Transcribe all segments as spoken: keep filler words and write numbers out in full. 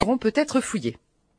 pourront peut-être fouiller.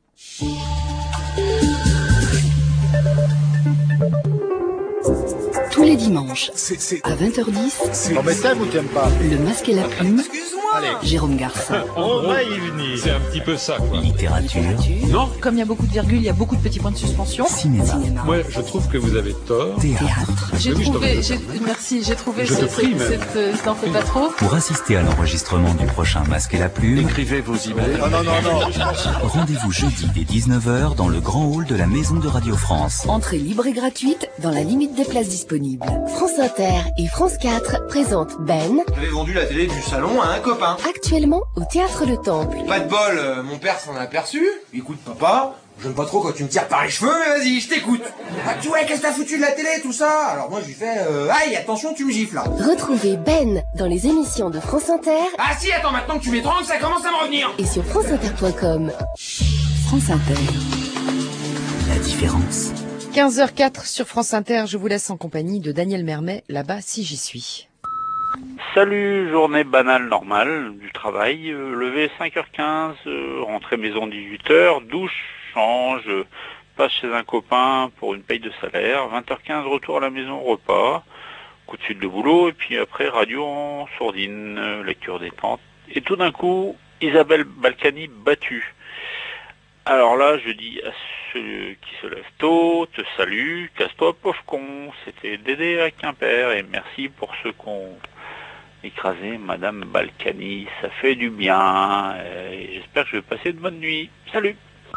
Tous les dimanches, c'est, c'est... à vingt heures dix, c'est... Non mais t'aimes ou t'aimes pas? Le Masque et la Plume, Allez. Jérôme Garcin. On va y venir. C'est un petit peu ça, quoi. Littérature. Non. Comme il y a beaucoup de virgules, il y a beaucoup de petits points de suspension. Cinéma. Cinéma. Moi, je trouve que vous avez tort. Théâtre. J'ai oui, trouvé, je j'ai, merci, j'ai trouvé je ce, te prie, cette, cette, euh, t'en fais pas trop. Pour assister à l'enregistrement du prochain Masque et la Plume, Écrivez vos emails. Non, non, non, non. rendez-vous jeudi dès dix-neuf heures dans le grand hall de la Maison de Radio France. Entrée libre et gratuite dans la limite des places disponibles. France Inter et France quatre présentent Ben. J'avais vendu la télé du salon à un copain. Actuellement au Théâtre Le Temple. Pas de bol, euh, mon père s'en a aperçu. Écoute papa, j'aime pas trop quand tu me tires par les cheveux, mais vas-y, je t'écoute. Ah tu vois, qu'est-ce que t'as foutu de la télé, tout ça? Alors moi je lui fais, euh, aïe, attention, tu me gifles là. Retrouvez Ben dans les émissions de France Inter. Ah si, attends, maintenant que tu m'étrangles, ça commence à me revenir. Et sur france inter point com. France Inter. La différence. quinze heures quatre sur France Inter, je vous laisse en compagnie de Daniel Mermet, là-bas si j'y suis. Salut, journée banale normale du travail, euh, lever cinq heures quinze, euh, rentrer maison dix-huit heures, douche, change, euh, passe chez un copain pour une paye de salaire, vingt heures quinze, retour à la maison, repas, coup de suite de boulot, et puis après radio en sourdine, euh, lecture détente, et tout d'un coup, Isabelle Balkany battue. Alors là, je dis à ceux qui se lèvent tôt, te salue, casse-toi pauvre con, c'était Dédé à Quimper, et merci pour ceux qu'on écrasé Madame Balkany, ça fait du bien, et j'espère que je vais passer de bonnes nuits. Salut.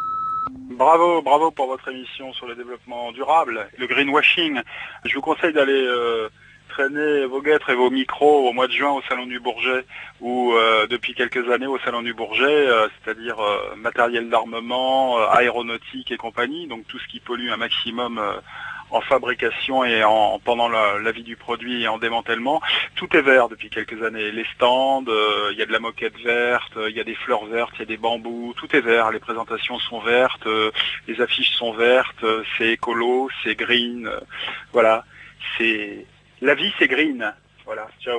Bravo, bravo pour votre émission sur le développement durable, le greenwashing. Je vous conseille d'aller euh, traîner vos guêtres et vos micros au mois de juin au Salon du Bourget, ou euh, depuis quelques années au Salon du Bourget, euh, c'est-à-dire euh, matériel d'armement, euh, aéronautique et compagnie, donc tout ce qui pollue un maximum euh, en fabrication et en pendant la, la vie du produit et en démantèlement. Tout est vert depuis quelques années. Les stands, il euh, y a de la moquette verte, il euh, y a des fleurs vertes, il y a des bambous, tout est vert. Les présentations sont vertes, euh, les affiches sont vertes, euh, c'est écolo, c'est green. Euh, voilà, c'est la vie, c'est green. Voilà, ciao.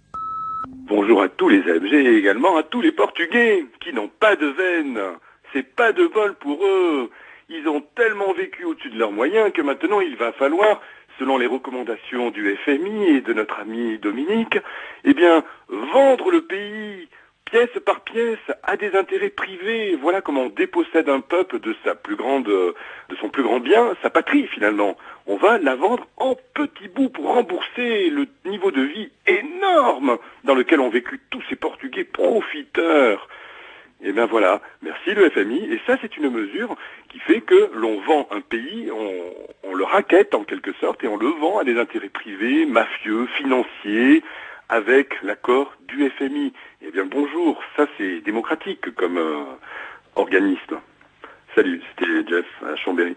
Bonjour à tous les A M G et également à tous les Portugais qui n'ont pas de veine. C'est pas de bol pour eux. Ils ont tellement vécu au-dessus de leurs moyens que maintenant il va falloir, selon les recommandations du F M I et de notre ami Dominique, eh bien, vendre le pays pièce par pièce à des intérêts privés. Voilà comment on dépossède un peuple de sa plus grande, de son plus grand bien, sa patrie finalement. On va la vendre en petits bouts pour rembourser le niveau de vie énorme dans lequel ont vécu tous ces Portugais profiteurs. Et bien voilà, merci le F M I, et ça c'est une mesure qui fait que l'on vend un pays, on, on le raquette en quelque sorte, et on le vend à des intérêts privés, mafieux, financiers, avec l'accord du F M I. Eh bien bonjour, ça c'est démocratique comme euh, organisme. Salut, c'était Jeff à Chambéry.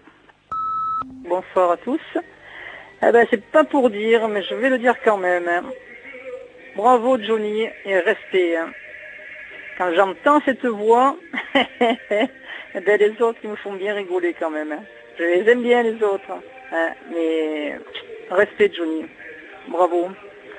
Bonsoir à tous. Eh ben c'est pas pour dire, mais je vais le dire quand même. Hein. Bravo Johnny, et respect. Hein. Quand j'entends cette voix, eh ben les autres ils me font bien rigoler quand même. Hein. Je les aime bien les autres, hein. Mais respect Johnny. Bravo.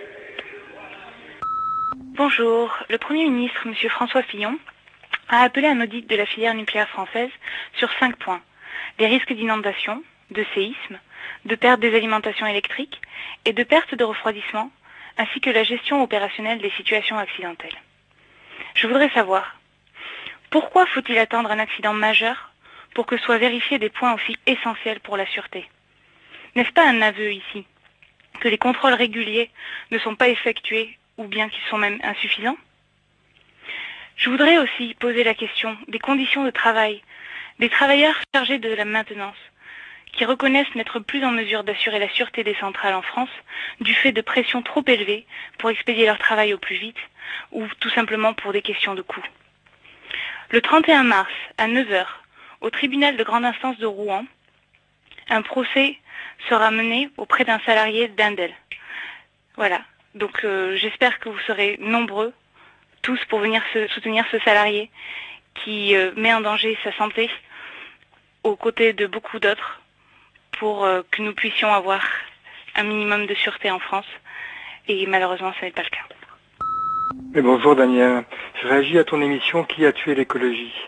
Bonjour. Le Premier ministre, M. François Fillon, a appelé un audit de la filière nucléaire française sur cinq points. Les risques d'inondation, de séisme, de perte des alimentations électriques et de perte de refroidissement, ainsi que la gestion opérationnelle des situations accidentelles. Je voudrais savoir, pourquoi faut-il attendre un accident majeur pour que soient vérifiés des points aussi essentiels pour la sûreté? N'est-ce pas un aveu ici que les contrôles réguliers ne sont pas effectués ou bien qu'ils sont même insuffisants? Je voudrais aussi poser la question des conditions de travail des travailleurs chargés de la maintenance, qui reconnaissent n'être plus en mesure d'assurer la sûreté des centrales en France du fait de pressions trop élevées pour expédier leur travail au plus vite ou tout simplement pour des questions de coût. Le trente et un mars, à neuf heures, au tribunal de grande instance de Rouen, un procès sera mené auprès d'un salarié d'Indel. Voilà, donc euh, j'espère que vous serez nombreux, tous, pour venir se, soutenir ce salarié qui euh, met en danger sa santé aux côtés de beaucoup d'autres pour euh, que nous puissions avoir un minimum de sûreté en France. Et malheureusement, ce n'est pas le cas. Mais bonjour Daniel, je réagis à ton émission Qui a tué l'écologie.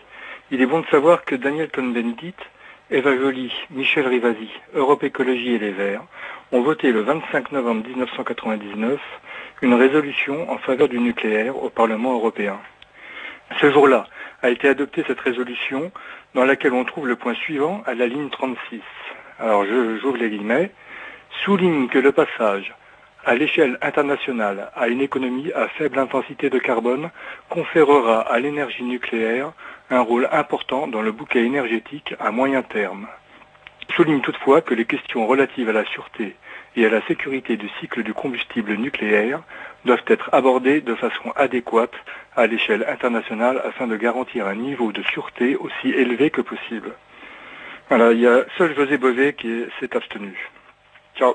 Il est bon de savoir que Daniel Cohn-Bendit, Eva Joly, Michel Rivasi, Europe Écologie et les Verts ont voté le vingt-cinq novembre mille neuf cent quatre-vingt-dix-neuf une résolution en faveur du nucléaire au Parlement européen. Ce jour-là a été adoptée cette résolution dans laquelle on trouve le point suivant à la ligne trente-six. Alors je, j'ouvre les guillemets. Souligne que le passage à l'échelle internationale à une économie à faible intensité de carbone conférera à l'énergie nucléaire un rôle important dans le bouquet énergétique à moyen terme. Souligne toutefois que les questions relatives à la sûreté et à la sécurité du cycle du combustible nucléaire doivent être abordées de façon adéquate à l'échelle internationale afin de garantir un niveau de sûreté aussi élevé que possible. Voilà, il y a seul José Bové qui s'est abstenu. Ciao.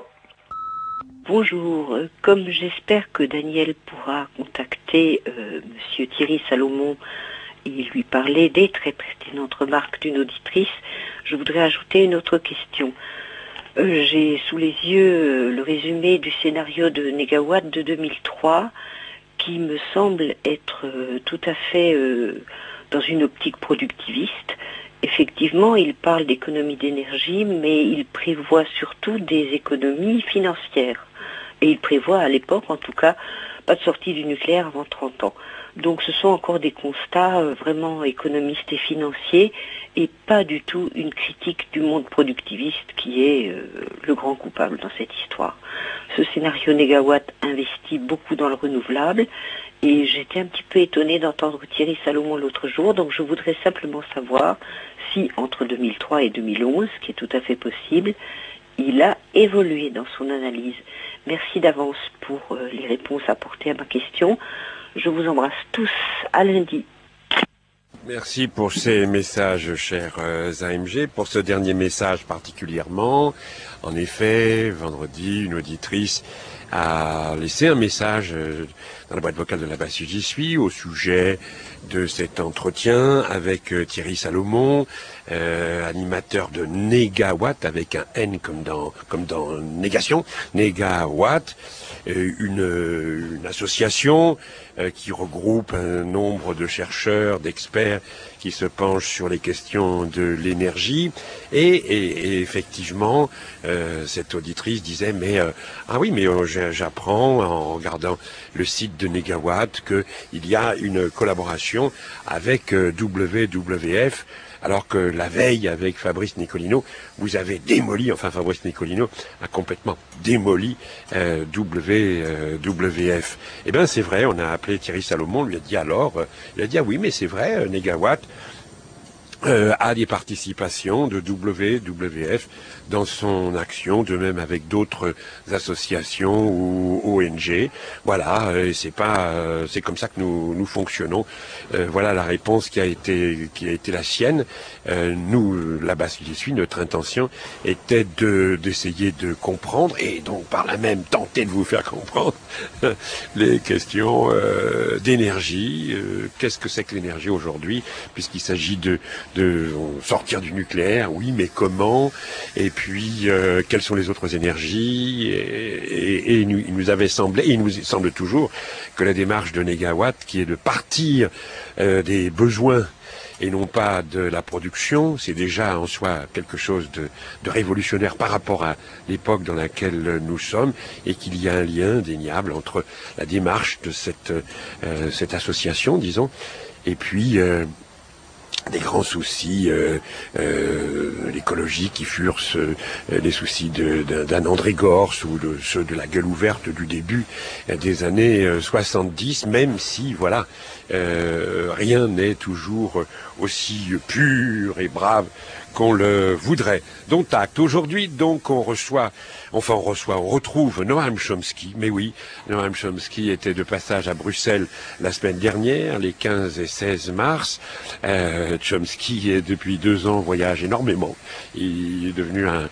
Bonjour, comme j'espère que Daniel pourra contacter euh, Monsieur Thierry Salomon et lui parler des très pertinentes remarques d'une auditrice, je voudrais ajouter une autre question. Euh, j'ai sous les yeux euh, le résumé du scénario de Négawatt de deux mille trois qui me semble être euh, tout à fait euh, dans une optique productiviste. Effectivement, il parle d'économie d'énergie, mais il prévoit surtout des économies financières. Et il prévoit à l'époque, en tout cas, pas de sortie du nucléaire avant trente ans. Donc ce sont encore des constats euh, vraiment économistes et financiers et pas du tout une critique du monde productiviste qui est euh, le grand coupable dans cette histoire. Ce scénario Négawatt investit beaucoup dans le renouvelable et j'étais un petit peu étonnée d'entendre Thierry Salomon l'autre jour, donc je voudrais simplement savoir si entre deux mille trois et deux mille onze, ce qui est tout à fait possible, il a évolué dans son analyse. Merci d'avance pour euh, les réponses apportées à ma question. Je vous embrasse tous. À lundi. Merci pour ces messages, chers euh, A M G, pour ce dernier message particulièrement. En effet, vendredi, une auditrice a laissé un message euh, dans la boîte vocale de la base J'y suis au sujet de cet entretien avec euh, Thierry Salomon, euh, animateur de Négawatt avec un N comme dans comme dans négation, Négawatt, euh, une, une association euh, qui regroupe un nombre de chercheurs, d'experts qui se penchent sur les questions de l'énergie et, et, et effectivement euh, cette auditrice disait mais euh, ah oui mais euh, j'apprends en regardant le site de Négawatt qu'il y a une collaboration avec euh, W W F alors que la veille avec Fabrice Nicolino vous avez démoli, enfin Fabrice Nicolino a complètement démoli euh, W W F. Eh bien c'est vrai, on a appelé Thierry Salomon, on lui a dit alors, euh, il a dit ah oui mais c'est vrai, euh, Négawatt Euh, a des participations de W W F dans son action, de même avec d'autres associations ou O N G. Voilà, euh, c'est pas, euh, c'est comme ça que nous nous fonctionnons. Euh, voilà la réponse qui a été qui a été la sienne. Euh, nous, là-bas, J'y suis, notre intention était de d'essayer de comprendre et donc par là même tenter de vous faire comprendre les questions euh, d'énergie. Euh, qu'est-ce que c'est que l'énergie aujourd'hui, puisqu'il s'agit de de sortir du nucléaire, oui, mais comment? Et puis, euh, quelles sont les autres énergies? Et, et, et il, nous, il nous avait semblé, et il nous semble toujours, que la démarche de Négawatt, qui est de partir euh, des besoins et non pas de la production, c'est déjà en soi quelque chose de, de révolutionnaire par rapport à l'époque dans laquelle nous sommes, et qu'il y a un lien indéniable entre la démarche de cette, euh, cette association, disons, et puis euh, des grands soucis euh, euh, l'écologie qui furent ce, euh, les soucis de, de, d'un André Gors ou de ceux de la gueule ouverte du début euh, des années euh, soixante-dix, même si voilà euh, rien n'est toujours aussi pur et brave qu'on le voudrait. Dont acte. Aujourd'hui, donc, on reçoit, enfin, on reçoit, on retrouve Noam Chomsky. Mais oui, Noam Chomsky était de passage à Bruxelles la semaine dernière, les quinze et seize mars. Euh, Chomsky, depuis deux ans, voyage énormément. Il est devenu un,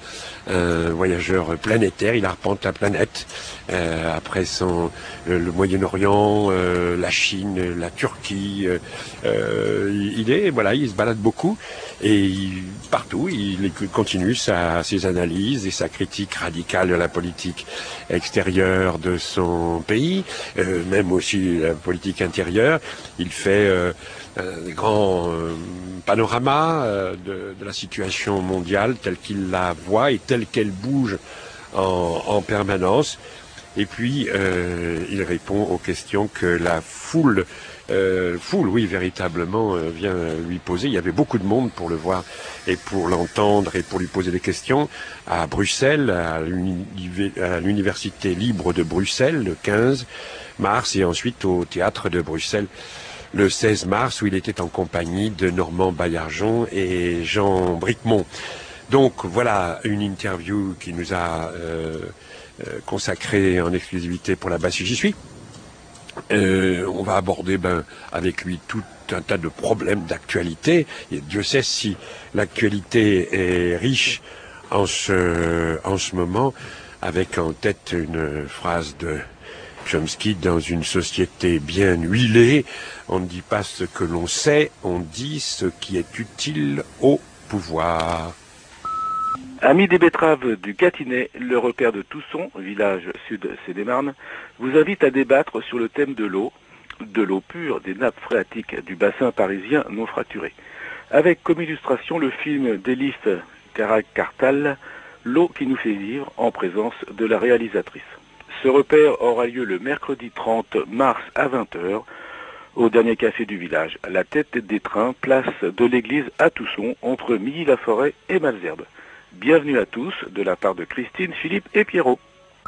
un voyageur planétaire. Il arpente la planète euh, après son, le, le Moyen-Orient, euh, la Chine, la Turquie. Euh, il est, voilà, il se balade beaucoup et il, partout, il continue sa, ses analyses et sa critique radicale de la politique extérieure de son pays, euh, même aussi la politique intérieure. Il fait euh, un grand euh, panorama euh, de, de la situation mondiale telle qu'il la voit et telle qu'elle bouge en, en permanence. Et puis, euh, il répond aux questions que la foule, euh, foule, oui, véritablement, euh, vient lui poser. Il y avait beaucoup de monde pour le voir et pour l'entendre et pour lui poser des questions à Bruxelles, à l'Université libre de Bruxelles, le quinze mars, et ensuite au Théâtre de Bruxelles, le seize mars, où il était en compagnie de Normand Baillargeon et Jean Bricmont. Donc, voilà une interview qui nous a... Euh, Euh, consacré en exclusivité pour la base si j'y suis. Euh, on va aborder ben, avec lui tout un tas de problèmes d'actualité. Et Dieu sait si l'actualité est riche en ce, en ce moment, avec en tête une phrase de Chomsky: dans une société bien huilée, on ne dit pas ce que l'on sait, on dit ce qui est utile au pouvoir. Amis des betteraves du Gâtinais, le repère de Tousson, village sud-Seine-et-Marne, vous invite à débattre sur le thème de l'eau, de l'eau pure des nappes phréatiques du bassin parisien non fracturé. Avec comme illustration le film d'Elif Caracartal, L'eau qui nous fait vivre, en présence de la réalisatrice. Ce repère aura lieu le mercredi trente mars à vingt heures au dernier café du village, à la tête des trains, place de l'église à Tousson, entre Milly-la-Forêt et Malesherbes. Bienvenue à tous, de la part de Christine, Philippe et Pierrot.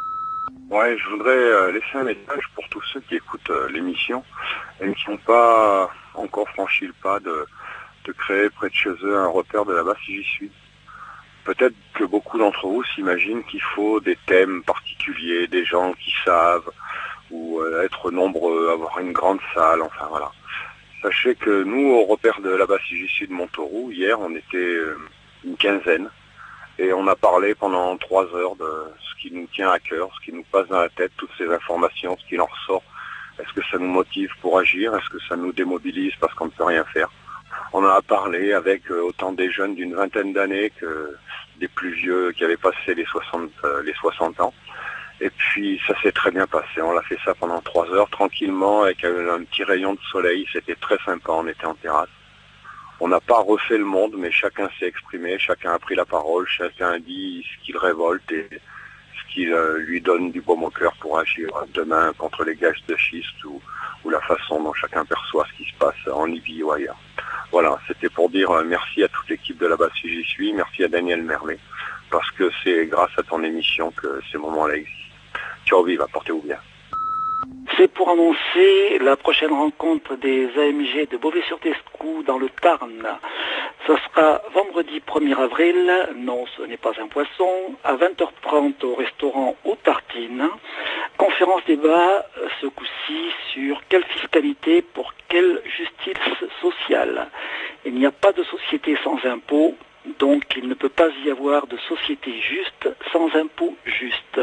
Ouais, je voudrais euh, laisser un message pour tous ceux qui écoutent euh, l'émission et qui n'ont pas encore franchi le pas de, de créer près de chez eux un repère de là-bas si j'y suis. Peut-être que beaucoup d'entre vous s'imaginent qu'il faut des thèmes particuliers, des gens qui savent, ou euh, être nombreux, avoir une grande salle, enfin voilà. Sachez que nous, au repère de là-bas si j'y suis de Montauroux, hier, on était euh, une quinzaine. Et on a parlé pendant trois heures de ce qui nous tient à cœur, ce qui nous passe dans la tête, toutes ces informations, ce qui en ressort. Est-ce que ça nous motive pour agir? Est-ce que ça nous démobilise parce qu'on ne peut rien faire? On en a parlé avec autant des jeunes d'une vingtaine d'années que des plus vieux qui avaient passé les soixante, euh, les soixante ans. Et puis ça s'est très bien passé. On a fait ça pendant trois heures tranquillement avec un, un petit rayon de soleil. C'était très sympa, on était en terrasse. On n'a pas refait le monde, mais chacun s'est exprimé, chacun a pris la parole, chacun a dit ce qui le révolte et ce qui euh, lui donne du baume au cœur pour agir demain contre les gages de schiste ou, ou la façon dont chacun perçoit ce qui se passe en Libye ou ailleurs. Voilà, c'était pour dire euh, merci à toute l'équipe de là-bas si j'y suis, merci à Daniel Mermet, parce que c'est grâce à ton émission que ces moments-là existent. Ciao, viva, portez-vous bien. C'est pour annoncer la prochaine rencontre des A M G de Beauvais-sur-Tescou dans le Tarn. Ce sera vendredi premier avril, non ce n'est pas un poisson, à vingt heures trente au restaurant Aux Tartines. Conférence débat ce coup-ci sur quelle fiscalité pour quelle justice sociale. Il n'y a pas de société sans impôt, donc il ne peut pas y avoir de société juste sans impôt juste.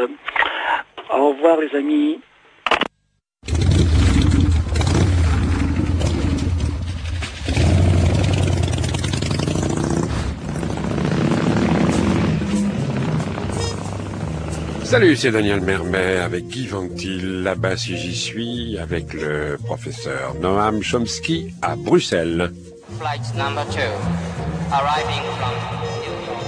Au revoir les amis. Salut, c'est Daniel Mermet avec Guy Vanctil, là-bas si j'y suis, avec le professeur Noam Chomsky à Bruxelles. Flight number two, arriving from New York.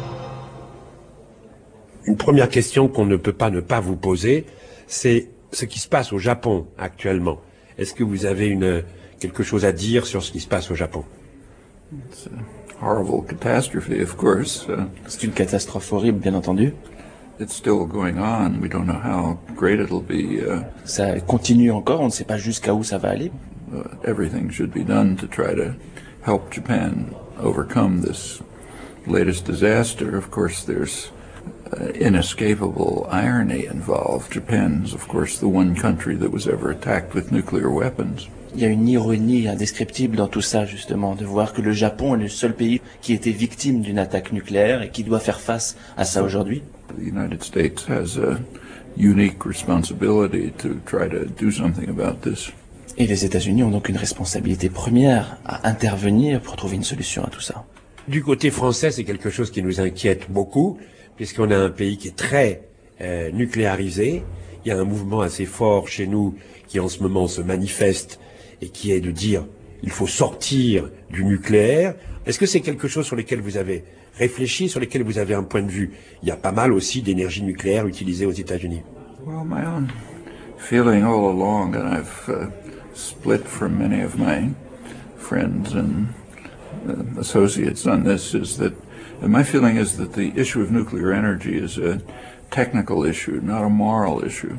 Une première question qu'on ne peut pas ne pas vous poser, c'est ce qui se passe au Japon actuellement. Est-ce que vous avez une, quelque chose à dire sur ce qui se passe au Japon? It's a horrible catastrophe, of course. Uh, c'est une catastrophe horrible, bien entendu. It's still going on. We don't know how great it'll be. Uh, ça continue encore, on ne sait pas jusqu'à où ça va aller. Uh, everything should be done to try to help Japan overcome this latest disaster. Of course, there's uh, inescapable irony involved. Japan's, of course, the one country that was ever attacked with nuclear weapons. Il y a une ironie indescriptible dans tout ça, justement, de voir que le Japon est le seul pays qui était victime d'une attaque nucléaire et qui doit faire face à ça aujourd'hui. The United States has a unique responsibility to try to do something about this. Et les États-Unis ont donc une responsabilité première à intervenir pour trouver une solution à tout ça. Du côté français, c'est quelque chose qui nous inquiète beaucoup, puisqu'on a un pays qui est très euh, nucléarisé. Il y a un mouvement assez fort chez nous qui en ce moment se manifeste et qui est de dire il faut sortir du nucléaire. Est-ce que c'est quelque chose sur lequel vous avez réfléchi, sur lequel vous avez un point de vue? Il y a pas mal aussi d'énergie nucléaire utilisée aux États-Unis. Well, my own feeling all along, and I've uh, split from many of my friends and uh, associates on this, is that uh, my feeling is that the issue of nuclear energy is a technical issue, not a moral issue.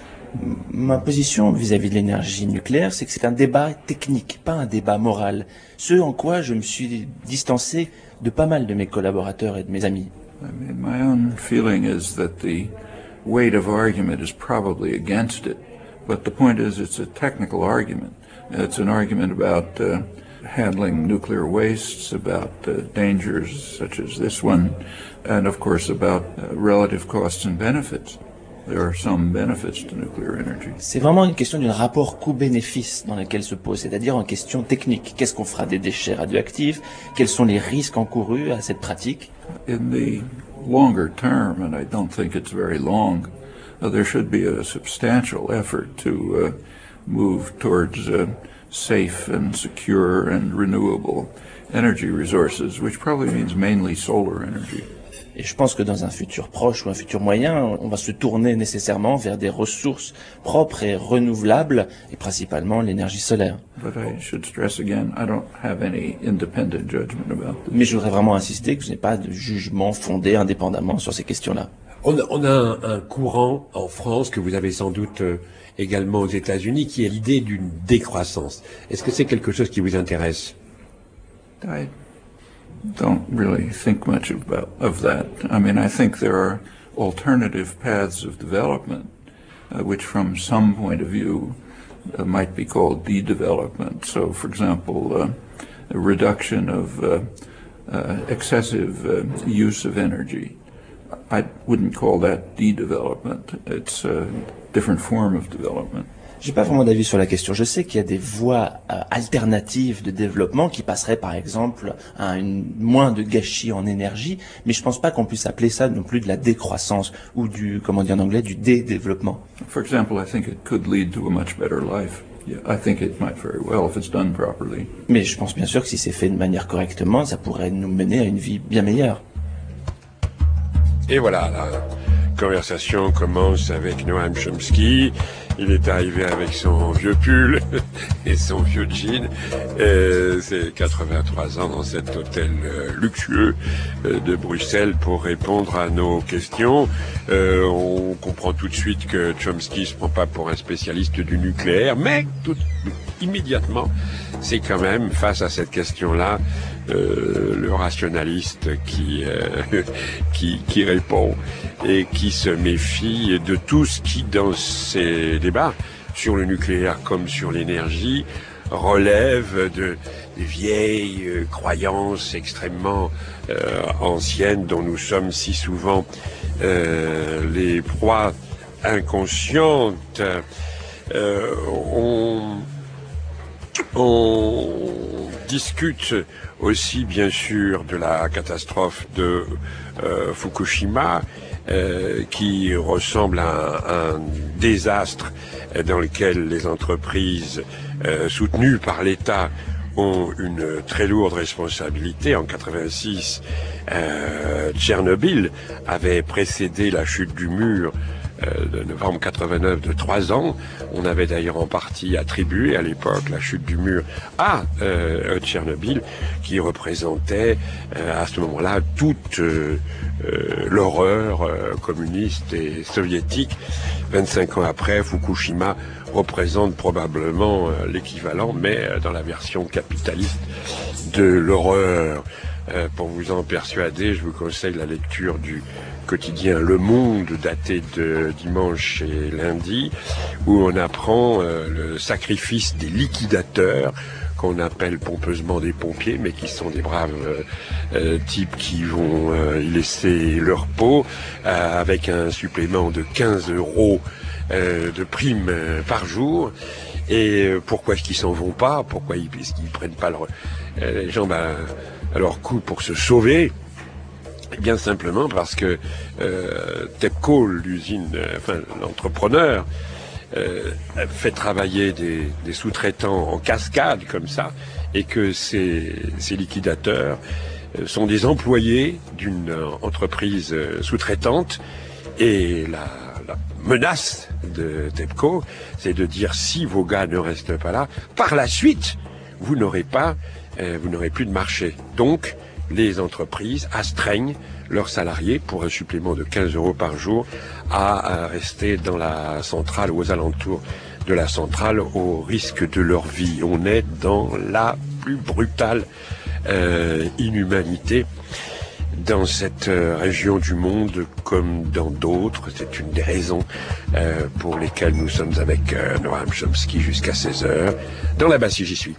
Ma position vis-à-vis de l'énergie nucléaire, c'est que c'est un débat technique, pas un débat moral. Ce en quoi je me suis distancé de pas mal de mes collaborateurs et de mes amis. I mean, my own feeling is that the weight of argument is probably against it, but the point is it's a technical argument. It's an argument about uh, handling nuclear wastes, about uh, dangers such as this one, and of course about uh, relative costs and benefits. There are some benefits to nuclear energy. C'est vraiment une question d'un rapport coût-bénéfice dans lequel se pose, c'est-à-dire en question technique. Qu'est-ce qu'on fera des déchets radioactifs? Quels sont les risques encourus à cette pratique? In the longer term, and I don't think it's very long, uh, there should be a substantial effort to uh, move towards uh, safe and secure and renewable energy resources, which probably means mainly solar energy. Et je pense que dans un futur proche ou un futur moyen, on va se tourner nécessairement vers des ressources propres et renouvelables, et principalement l'énergie solaire. But I should stress again, I don't have any independent judgment about this. Mais je voudrais vraiment insister que je n'ai pas de jugement fondé indépendamment sur ces questions-là. On a, on a un, un courant en France que vous avez sans doute euh, également aux États-Unis, qui est l'idée d'une décroissance. Est-ce que c'est quelque chose qui vous intéresse? I don't really think much about of that. I mean, I think there are alternative paths of development, uh, which from some point of view uh, might be called de-development. So, for example, uh, a reduction of uh, uh, excessive uh, use of energy. I wouldn't call that de-development. It's a different form of development. J'ai pas vraiment d'avis sur la question. Je sais qu'il y a des voies euh, alternatives de développement qui passeraient par exemple à une moins de gâchis en énergie, mais je pense pas qu'on puisse appeler ça non plus de la décroissance ou du, comment dire en anglais, du dé-développement. For example, I think it could lead to a much better life. Yeah, I think it might very well if it's done properly. Mais je pense bien sûr que si c'est fait de manière correctement, ça pourrait nous mener à une vie bien meilleure. Et voilà, la conversation commence avec Noam Chomsky. Il est arrivé avec son vieux pull et son vieux jean. Euh, c'est quatre-vingt-trois ans dans cet hôtel euh, luxueux euh, de Bruxelles pour répondre à nos questions. Euh, on comprend tout de suite que Chomsky se prend pas pour un spécialiste du nucléaire, mais tout immédiatement, c'est quand même face à cette question-là euh, le rationaliste qui, euh, qui qui répond et qui se méfie de tout ce qui dans ces débats sur le nucléaire comme sur l'énergie relève de des vieilles euh, croyances extrêmement euh, anciennes dont nous sommes si souvent euh, les proies inconscientes. Euh, on On discute aussi bien sûr de la catastrophe de euh, Fukushima euh, qui ressemble à un, un désastre dans lequel les entreprises euh, soutenues par l'État ont une très lourde responsabilité. En quatre-vingt-six, euh, Tchernobyl avait précédé la chute du mur Euh, de novembre quatre-vingt-neuf de trois ans. On avait d'ailleurs en partie attribué à l'époque la chute du mur à euh, Tchernobyl, qui représentait euh, à ce moment-là toute euh, euh, l'horreur euh, communiste et soviétique. vingt-cinq ans après, Fukushima représente probablement euh, l'équivalent, mais euh, dans la version capitaliste de l'horreur. Euh, pour vous en persuader, je vous conseille la lecture du quotidien Le Monde, daté de dimanche et lundi, où on apprend euh, le sacrifice des liquidateurs, qu'on appelle pompeusement des pompiers, mais qui sont des braves euh, euh, types qui vont euh, y laisser leur peau, euh, avec un supplément de quinze euros euh, de prime euh, par jour. Et euh, pourquoi est-ce qu'ils s'en vont pas? Pourquoi ils, est-ce qu'ils prennent pas leur, euh, les gens ben, à leur coup pour se sauver? Eh bien simplement parce que euh, TEPCO, l'usine, euh, enfin l'entrepreneur, Euh, fait travailler des, des sous-traitants en cascade comme ça, et que ces, ces liquidateurs euh, sont des employés d'une euh, entreprise euh, sous-traitante, et la, la menace de TEPCO, c'est de dire si vos gars ne restent pas là, par la suite, vous n'aurez pas, euh, vous n'aurez plus de marché. Donc, les entreprises astreignent leurs salariés pour un supplément de quinze euros par jour à, à rester dans la centrale ou aux alentours de la centrale au risque de leur vie. On est dans la plus brutale euh, inhumanité dans cette euh, région du monde comme dans d'autres. C'est une des raisons euh, pour lesquelles nous sommes avec euh, Noam Chomsky jusqu'à seize heures dans la Bastille, j'y suis.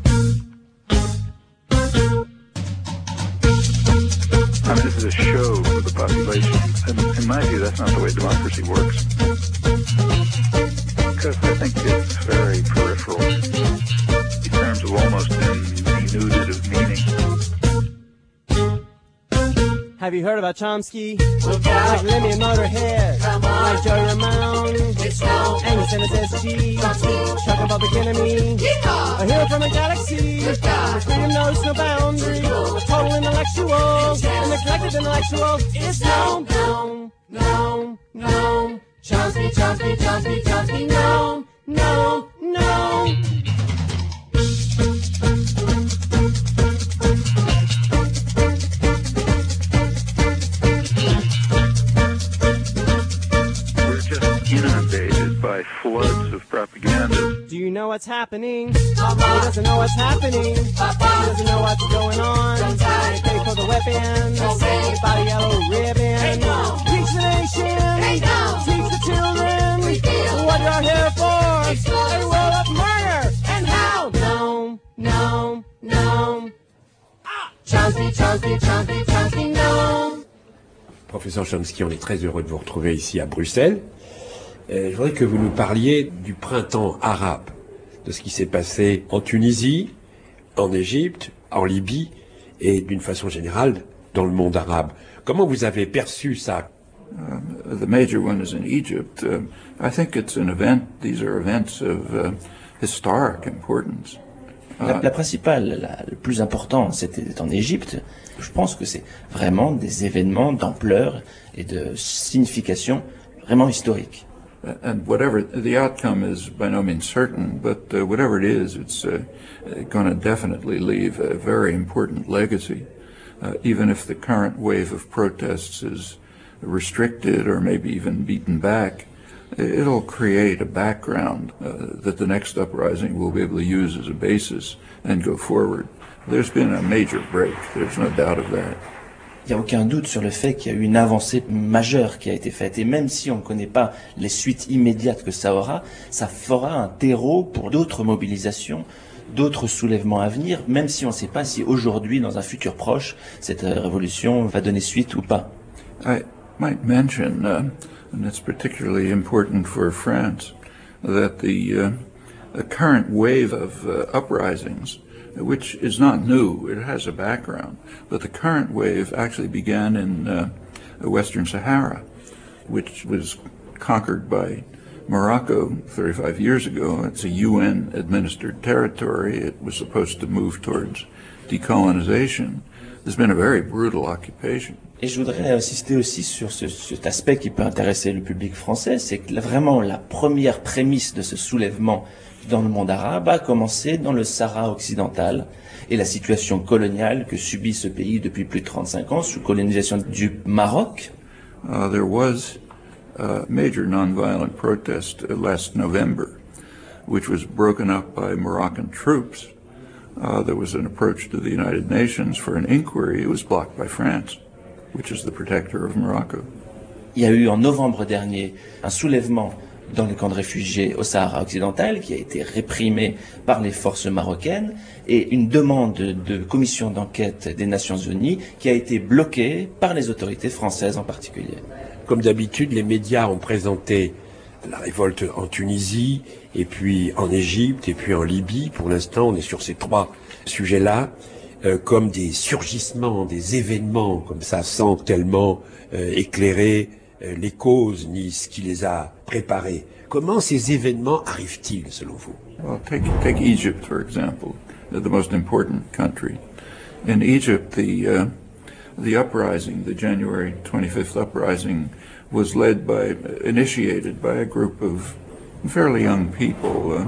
I mean, this is a show for the population. And in my view, that's not the way democracy works. Because I think it's very peripheral in terms of almost being denuded of meaning. Have you heard about Chomsky? Look out. Like Lemmy and Motorhead. Come on. Like Joey Ramone. It's no. Angus and his S G. Chomsky. Talking about the enemy. Yeehaw. A hero from a galaxy. Look out. Freedom knows no boundary. Total intellectual. And neglected intellectuals. It's no, no, no, no. Chomsky, Chomsky, Chomsky, Chomsky. No, no, no. Inundated by floods of propaganda. Do you know what's happening? Mama. He doesn't know what's happening. Papa. He doesn't know what's going on. They pay for the weapons. They buy the yellow ribbon. Hey, no. Teach the nation. Hey, no. Teach the children what you're here for. Explode. A world of murder. And how? No, no, no. Ah. Chomsky, Chomsky, Chomsky, Chomsky, no. Professeur Chomsky, on est très heureux de vous retrouver ici à Bruxelles. Euh, je voudrais que vous nous parliez du printemps arabe, de ce qui s'est passé en Tunisie, en Égypte, en Libye et d'une façon générale dans le monde arabe. Comment vous avez perçu ça? Uh, the major one is in Egypt. Uh, I think it's an event. These are events of uh, historic importance. Uh, la, la principale, la, le plus important, c'était en Égypte. Je pense que c'est vraiment des événements d'ampleur et de signification vraiment historiques. And whatever the outcome is by no means certain, but uh, whatever it is, it's uh, going to definitely leave a very important legacy. Uh, even if the current wave of protests is restricted or maybe even beaten back, it'll create a background uh, that the next uprising will be able to use as a basis and go forward. There's been a major break, there's no doubt of that. Il n'y a aucun doute sur le fait qu'il y a eu une avancée majeure qui a été faite. Et même si on ne connaît pas les suites immédiates que ça aura, ça fera un terreau pour d'autres mobilisations, d'autres soulèvements à venir, même si on ne sait pas si aujourd'hui, dans un futur proche, cette révolution va donner suite ou pas. I might mention, uh, and it's particularly important for France, that the, uh, the current wave of uh, uprisings, which is not new, it has a background, but the current wave actually began in uh, Western Sahara, which was conquered by Morocco thirty-five years ago. It's a U N-administered territory. It was supposed to move towards decolonization. There's been a very brutal occupation. Et je voudrais insister aussi sur ce, cet aspect qui peut intéresser le public français, c'est que vraiment la première prémisse de ce soulèvement dans le monde arabe a commencé dans le Sahara occidental et la situation coloniale que subit ce pays depuis plus de trente-cinq ans sous colonisation du Maroc. Uh, there was a major non-violent protest uh, last November, which was broken up by Moroccan troops, uh, there was an approach to the United Nations for an inquiry. It was blocked by France, which is the protector of Morocco. Il y a eu en novembre dernier un soulèvement dans les camps de réfugiés au Sahara occidental qui a été réprimé par les forces marocaines et une demande de commission d'enquête des Nations Unies qui a été bloquée par les autorités françaises en particulier. Comme d'habitude, les médias ont présenté la révolte en Tunisie, et puis en Égypte, et puis en Libye. Pour l'instant, on est sur ces trois sujets-là, euh, comme des surgissements, des événements, comme ça, sans tellement euh, éclairer euh, les causes ni ce qui les a préparés. Comment ces événements arrivent-ils, selon vous? Well, take, take Egypt, for example, the most important country. In Egypt, the, uh, the uprising, the January twenty-fifth uprising, was led by, initiated by a group of fairly young people, uh,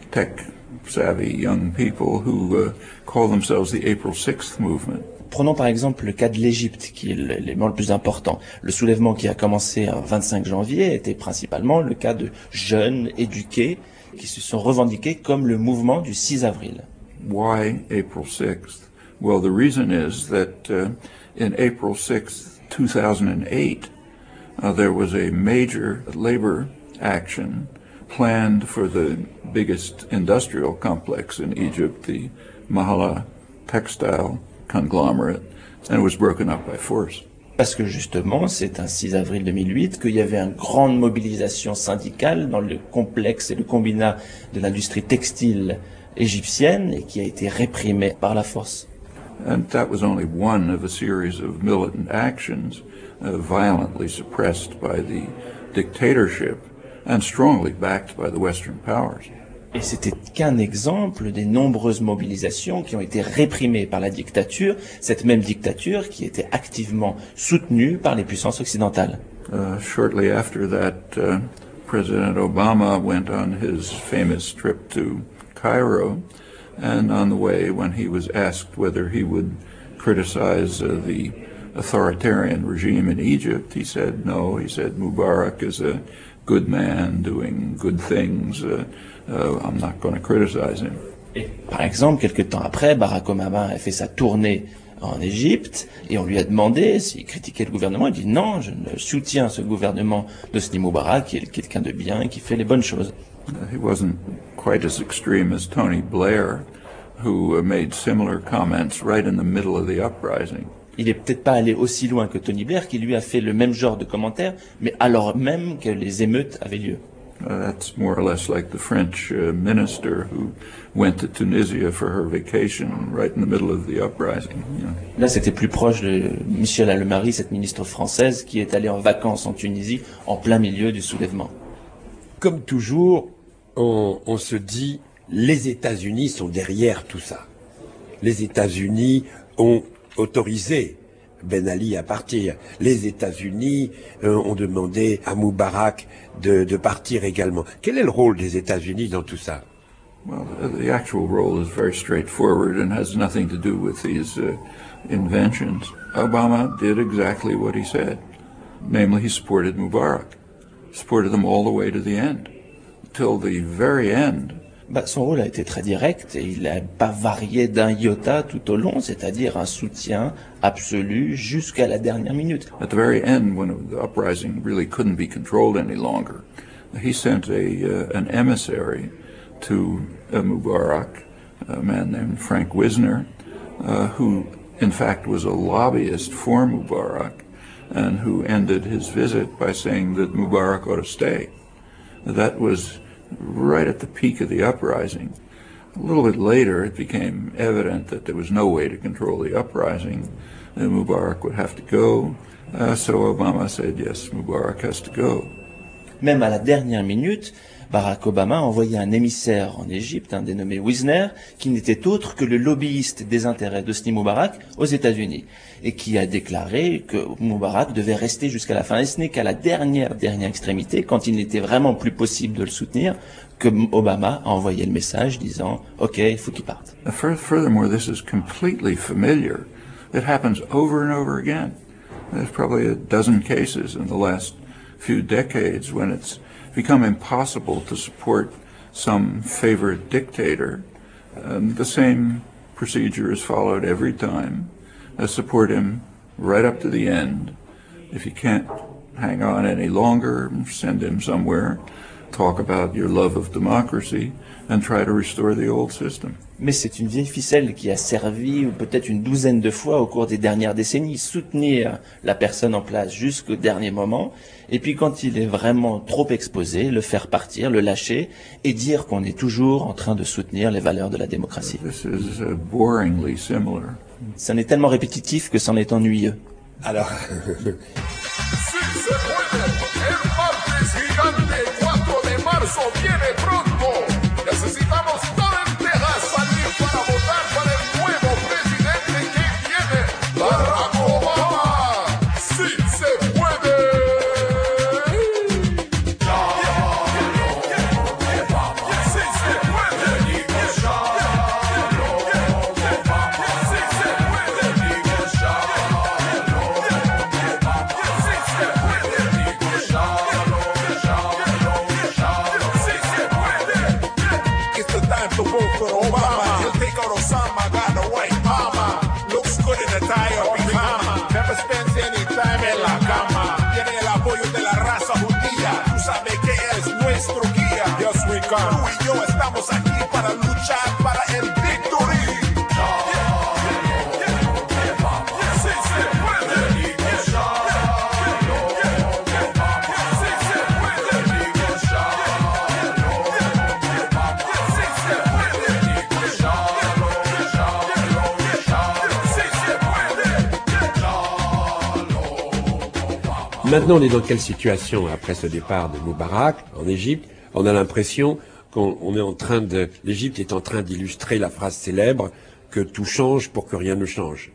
tech-savvy young people who uh, call themselves the April sixth movement. Prenons par exemple le cas de l'Égypte, qui est l'élément le plus important. Le soulèvement qui a commencé le vingt-cinq janvier était principalement le cas de jeunes éduqués qui se sont revendiqués comme le mouvement du six avril. Why April sixth? Well, the reason is that uh, in April sixth, two thousand eight, Uh, there was a major labor action planned for the biggest industrial complex in Egypt, the Mahala textile conglomerate, and it was broken up by force. Parce que justement, c'est un six avril deux mille huit qu'il y avait une grande mobilisation syndicale dans le complexe et le combinat de l'industrie textile égyptienne et qui a été réprimée par la force. And that was only one of a series of militant actions uh, violently suppressed by the dictatorship and strongly backed by the Western powers. Et c'était qu'un exemple des nombreuses mobilisations qui ont été réprimées par la dictature, cette même dictature qui était activement soutenue par les puissances occidentales. Uh, shortly after that, uh, President Obama went on his famous trip to Cairo. And on the way, when he was asked whether he would criticize uh, the authoritarian regime in Egypt, he said no. He said Mubarak is a good man doing good things. Uh, uh, I'm not going to criticize him. Et par exemple, quelque temps après, Barack Obama a fait sa tournée en Égypte et on lui a demandé s'il critiquait le gouvernement. Il dit non, je ne soutiens ce gouvernement de Hosni Moubarak, qui est quelqu'un de bien, qui fait les bonnes choses. He wasn't quite as extreme as Tony Blair, who uh, made similar comments right in the middle of the uprising. Il est peut-être pas allé aussi loin que Tony Blair, qui lui a fait le même genre de commentaires, mais alors même que les émeutes avaient lieu. Uh, that's more or less like the French uh, minister who went to Tunisia for her vacation right in the middle of the uprising. You know. Là, c'était plus proche de Michel Allemarie, cette ministre française, qui est allée en vacances en Tunisie, en plein milieu du soulèvement. Comme toujours, on, on se dit, les États-Unis sont derrière tout ça. Les États-Unis ont autorisé Ben Ali à partir. Les États-Unis euh, ont demandé à Moubarak de, de partir également. Quel est le rôle des États-Unis dans tout ça? Well, the actual role is very straightforward and has nothing to do with these uh, inventions. Obama did exactly what he said. Namely, he supported Mubarak. Supported them all the way to the end. Till the very end. Bah, son rôle a été très direct et il n'a pas varié d'un iota tout au long, c'est-à-dire un soutien absolu jusqu'à la dernière minute. At the very end, when the uprising really couldn't be controlled any longer, he sent a uh, an emissary to uh, Mubarak, a man named Frank Wisner, uh, who in fact was a lobbyist for Mubarak, and who ended his visit by saying that Mubarak ought to stay. That was right at the peak of the uprising. A little bit later, it became evident that there was no way to control the uprising, and Mubarak would have to go. Uh, so Obama said, yes, Mubarak has to go. Même à la dernière minute, Barack Obama a envoyé un émissaire en Égypte, un dénommé Wisner, qui n'était autre que le lobbyiste des intérêts d'Hosni Moubarak aux États-Unis, et qui a déclaré que Moubarak devait rester jusqu'à la fin. Et ce n'est qu'à la dernière, dernière extrémité, quand il n'était vraiment plus possible de le soutenir, que Obama a envoyé le message disant « Ok, il faut qu'il parte ». Furthermore, this is completely familiar. It happens over and over again. There's probably a dozen cases in the last few decades when it's become impossible to support some favorite dictator. Um, the same procedure is followed every time. Uh, support him right up to the end. If you can't hang on any longer, send him somewhere. Talk about your love of democracy and try to restore the old system. Mais c'est une vieille ficelle qui a servi peut-être une douzaine de fois au cours des dernières décennies, soutenir la personne en place jusqu'au dernier moment, et puis quand il est vraiment trop exposé, le faire partir, le lâcher, et dire qu'on est toujours en train de soutenir les valeurs de la démocratie. This is uh, boringly similar. Ça en est tellement répétitif que c'en est ennuyeux. Alors... Viene pronto. Necesitamos toda entera salir para votar para el nuevo presidente que viene, Barack Obama. Sí se puede. Ya lo sí se puede. Digo ya lo sí se puede. Digo ya lo sí se puede. Digo ya to vote for Obama. He'll take out Osama, got the white mama. Looks good in the tie or pijama. Never spends any time en la cama. Tiene el apoyo de la raza judía. Tú sabes que es nuestro guía. Yes, we can. Tú y yo estamos aquí para luchar para el victory. Maintenant, on est dans quelle situation après ce départ de Moubarak en Égypte? On a l'impression qu'on on est en train de, l'Égypte est en train d'illustrer la phrase célèbre que tout change pour que rien ne change.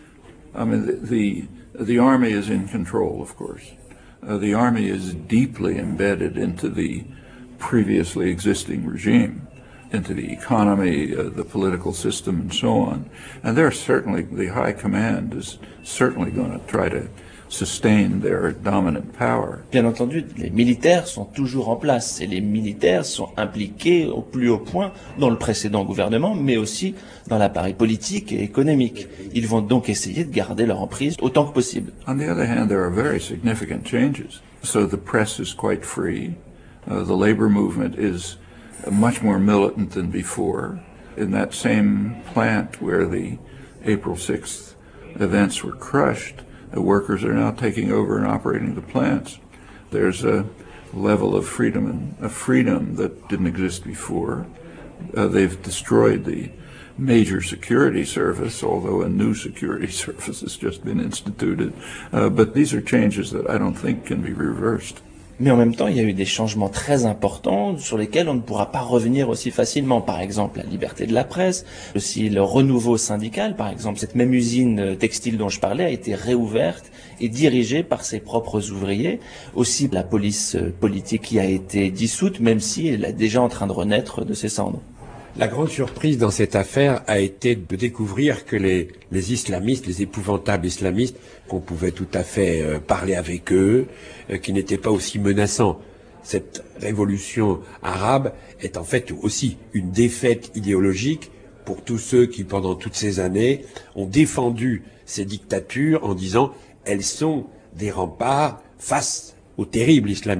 I mean, the the, the army is in control, of course. Uh, the army is deeply embedded into the previously existing regime, into the economy, uh, the political system, and so on. And they're certainly, the high command is certainly going to try to sustain their dominant power. Bien entendu, les militaires sont toujours en place et les militaires sont impliqués au plus haut point dans le précédent gouvernement, mais aussi dans l'appareil politique et économique. Ils vont donc essayer de garder leur emprise autant que possible. On the other hand, there are very significant changes. So the press is quite free. Uh, the labor movement is much more militant than before. In that same plant where the April sixth events were crushed, the workers are now taking over and operating the plants. There's a level of freedom and a freedom that didn't exist before. Uh, they've destroyed the major security service, although a new security service has just been instituted. Uh, but these are changes that I don't think can be reversed. Mais en même temps, il y a eu des changements très importants sur lesquels on ne pourra pas revenir aussi facilement. Par exemple, la liberté de la presse, aussi le renouveau syndical. Par exemple, cette même usine textile dont je parlais a été réouverte et dirigée par ses propres ouvriers. Aussi, la police politique qui a été dissoute, même si elle est déjà en train de renaître de ses cendres. La grande surprise dans cette affaire a été de découvrir que les, les islamistes, les épouvantables islamistes, qu'on pouvait tout à fait euh, parler avec eux, euh, qui n'étaient pas aussi menaçants. Cette révolution arabe est en fait aussi une défaite idéologique pour tous ceux qui, pendant toutes ces années, ont défendu ces dictatures en disant « elles sont des remparts face au terrible islamisme ».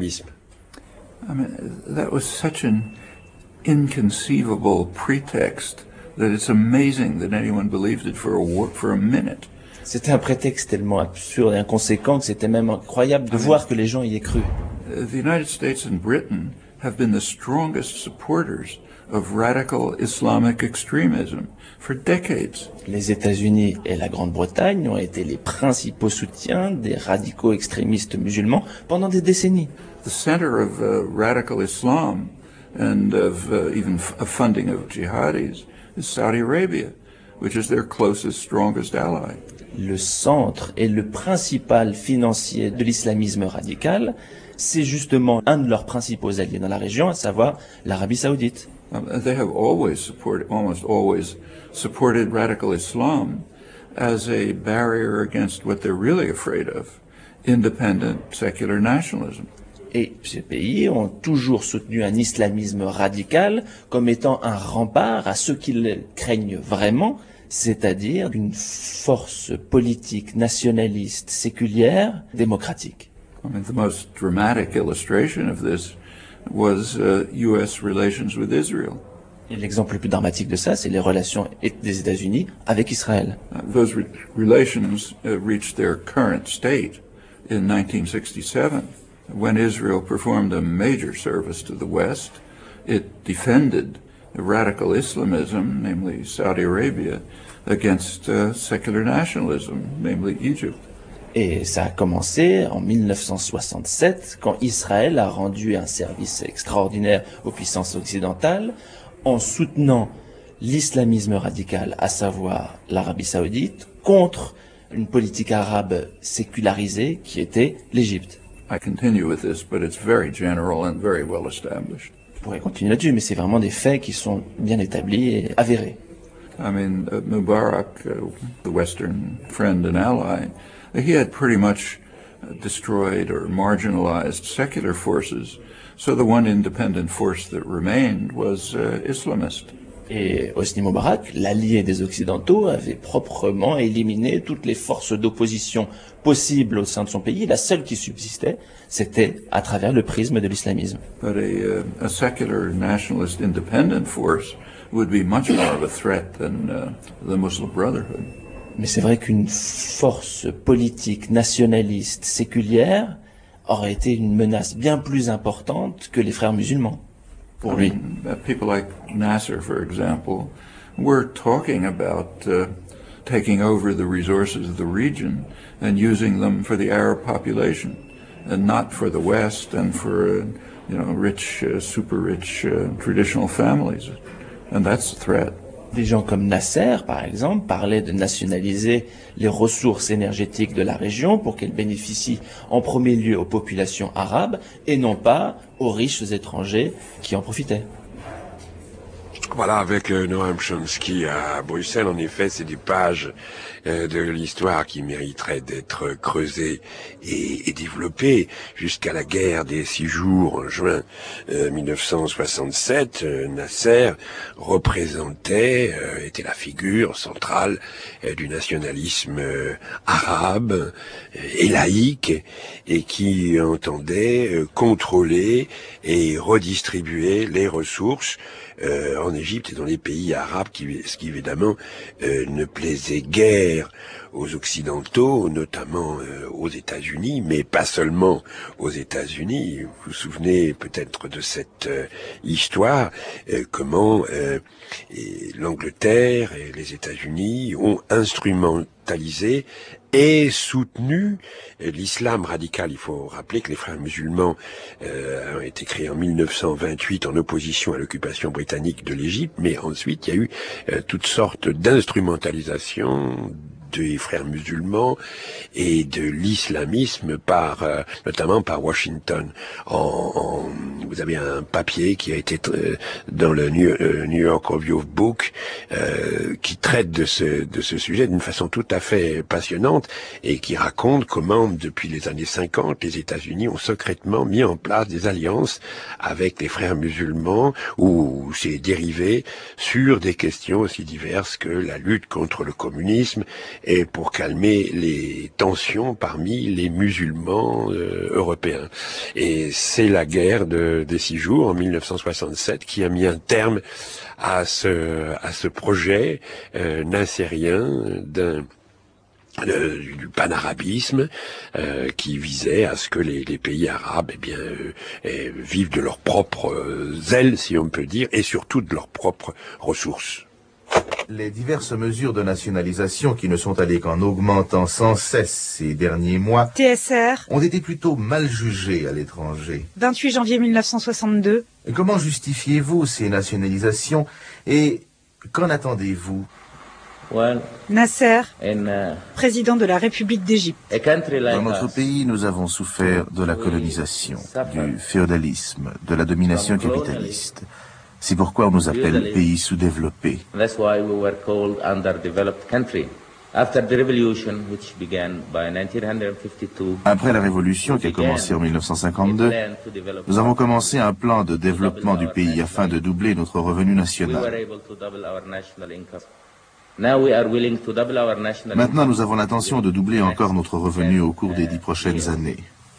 I mean, that was such an inconceivable pretext that it's amazing that anyone believed it for a for a minute. C'était un prétexte tellement absurde et inconséquent que c'était même incroyable de voir que les gens y aient cru. The United States and Britain have been the strongest supporters of radical Islamic extremism for decades. Les États-Unis et la Grande-Bretagne ont été les principaux soutiens des radicaux extrémistes musulmans pendant des décennies. The center of uh, radical Islam and of uh, even f a funding of jihadis is Saudi Arabia, which is their closest, strongest ally. Le centre et le principal financier de l'islamisme radical, c'est justement un de leurs principaux alliés dans la région, à savoir l'Arabie Saoudite. Um, they have always supported, almost always supported radical Islam as a barrier against what they're really afraid of, independent secular nationalism. Et ces pays ont toujours soutenu un islamisme radical comme étant un rempart à ceux qui le craignent vraiment, c'est-à-dire une force politique nationaliste séculière démocratique. I mean, the most dramatic illustration of this was uh, U S relations with Israel. Et l'exemple le plus dramatique de ça, c'est les relations des États-Unis avec Israël. Uh, those re- relations uh, reached their current state in nineteen sixty-seven, when Israel performed a major service to the West. It defended radical Islamism, namely Saudi Arabia, against uh, secular nationalism, namely Egypt. Et ça a commencé en mille neuf cent soixante-sept, quand Israël a rendu un service extraordinaire aux puissances occidentales, en soutenant l'islamisme radical, à savoir l'Arabie saoudite, contre une politique arabe sécularisée qui était l'Égypte. I continue with this, but it's very general and very well established. Je pourrais continuer là-dessus, mais c'est vraiment des faits qui sont bien établis et avérés. I mean, uh, Mubarak, uh, the Western friend and ally, he had pretty much destroyed or marginalized secular forces, so the one independent force that remained was uh, Islamist. Et Hosni Moubarak, l'allié des Occidentaux, avait proprement éliminé toutes les forces d'opposition possibles au sein de son pays. La seule qui subsistait, c'était à travers le prisme de l'islamisme. But a, uh, a secular nationalist independent force would be much more of a threat than uh, the Muslim Brotherhood. Mais c'est vrai qu'une force politique nationaliste séculière aurait été une menace bien plus importante que les frères musulmans pour lui. I mean, people like Nasser, for example, were talking about uh, taking over the resources of the region and using them for the Arab population, and not for the West and for uh, you know rich, uh, super rich uh, traditional families, and that's a threat. Des gens comme Nasser, par exemple, parlaient de nationaliser les ressources énergétiques de la région pour qu'elles bénéficient en premier lieu aux populations arabes et non pas aux riches étrangers qui en profitaient. Voilà, avec euh, Noam Chomsky à Bruxelles, en effet, c'est des pages euh, de l'histoire qui mériteraient d'être creusées et, et développées. Jusqu'à la guerre des six jours en juin euh, mille neuf cent soixante-sept, euh, Nasser représentait, euh, était la figure centrale euh, du nationalisme euh, arabe euh, et laïque, et qui entendait euh, contrôler et redistribuer les ressources Euh, en Égypte et dans les pays arabes, qui, ce qui évidemment euh, ne plaisait guère aux Occidentaux, notamment euh, aux États-Unis, mais pas seulement aux États-Unis. Vous vous souvenez peut-être de cette euh, histoire, euh, comment euh, l'Angleterre et les États-Unis ont instrumentalisé et soutenu l'islam radical. Il faut rappeler que les frères musulmans euh, ont été créés en mille neuf cent vingt-huit en opposition à l'occupation britannique de l'Égypte, mais ensuite il y a eu euh, toutes sortes d'instrumentalisations des frères musulmans et de l'islamisme par euh, notamment par Washington. En, en, vous avez un papier qui a été euh, dans le New, euh, New York Review of Books euh, qui traite de ce de ce sujet d'une façon tout à fait passionnante et qui raconte comment depuis les années cinquante les États-Unis ont secrètement mis en place des alliances avec les frères musulmans où c'est dérivé sur des questions aussi diverses que la lutte contre le communisme et pour calmer les tensions parmi les musulmans euh, européens. Et c'est la guerre de, des six jours en mille neuf cent soixante-sept qui a mis un terme à ce, à ce projet euh, nassérien d'un Le, du panarabisme euh, qui visait à ce que les, les pays arabes eh bien, euh, eh, vivent de leurs propres euh, ailes, si on peut dire, et surtout de leurs propres ressources. Les diverses mesures de nationalisation qui ne sont allées qu'en augmentant sans cesse ces derniers mois T S R ont été plutôt mal jugées à l'étranger. vingt-huit janvier mille neuf cent soixante-deux. Comment justifiez-vous ces nationalisations et qu'en attendez-vous? Nasser, président de la République d'Égypte. Dans notre pays, nous avons souffert de la colonisation, du féodalisme, de la domination capitaliste. C'est pourquoi on nous appelle pays sous-développé. Après la révolution qui a commencé en mille neuf cent cinquante-deux, nous avons commencé un plan de développement du pays afin de doubler notre revenu national. Maintenant, nous avons l'intention de doubler encore notre revenu au cours des dix prochaines années.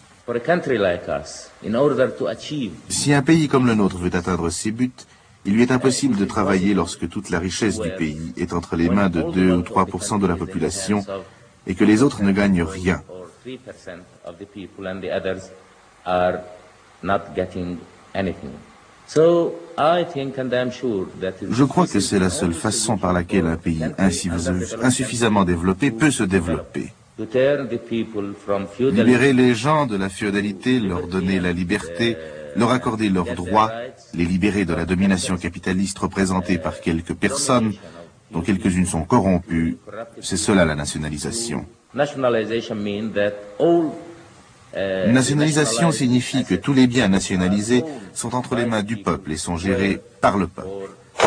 Si un pays comme le nôtre veut atteindre ses buts, il lui est impossible de travailler lorsque toute la richesse du pays est entre les mains de deux ou trois pour cent de la population et que les autres ne gagnent rien. Je crois que c'est la seule façon par laquelle un pays insuffisamment développé peut se développer. Libérer les gens de la féodalité, leur donner la liberté, leur accorder leurs droits, les libérer de la domination capitaliste représentée par quelques personnes, dont quelques-unes sont corrompues, c'est cela la nationalisation. Nationalisation signifie que tous les biens nationalisés sont entre les mains du peuple et sont gérés par le peuple.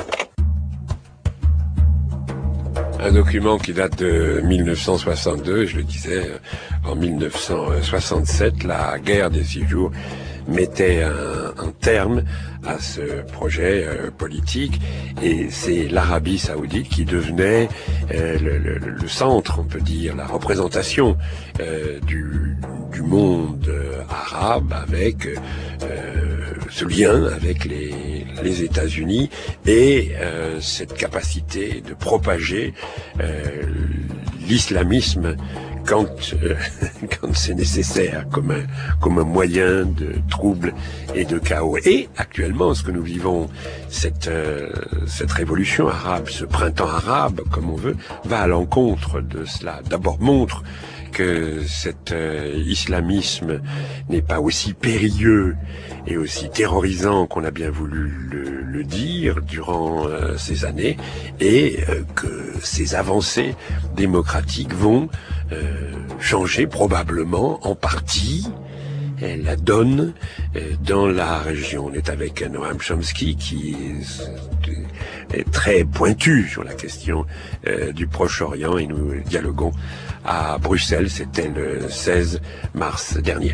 Un document qui date de mille neuf cent soixante-deux, je le disais, en mille neuf cent soixante-sept, la guerre des six jours mettait un, un terme à ce projet euh, politique, et c'est l'Arabie saoudite qui devenait euh, le, le, le centre, on peut dire, la représentation euh, du, du monde euh, arabe, avec euh, ce lien avec les, les États-Unis et euh, cette capacité de propager euh, l'islamisme quand, euh, quand c'est nécessaire, comme un, comme un moyen de trouble et de chaos. Et actuellement, ce que nous vivons, cette, euh, cette révolution arabe, ce printemps arabe, comme on veut, va à l'encontre de cela. D'abord montre que cet euh, islamisme n'est pas aussi périlleux et aussi terrorisant qu'on a bien voulu le, le dire durant euh, ces années, et euh, que ces avancées démocratiques vont euh, changer probablement en partie euh, la donne euh, dans la région. On est avec Noam Chomsky qui est, est très pointu sur la question euh, du Proche-Orient, et nous dialoguons à Bruxelles, c'était le seize mars dernier.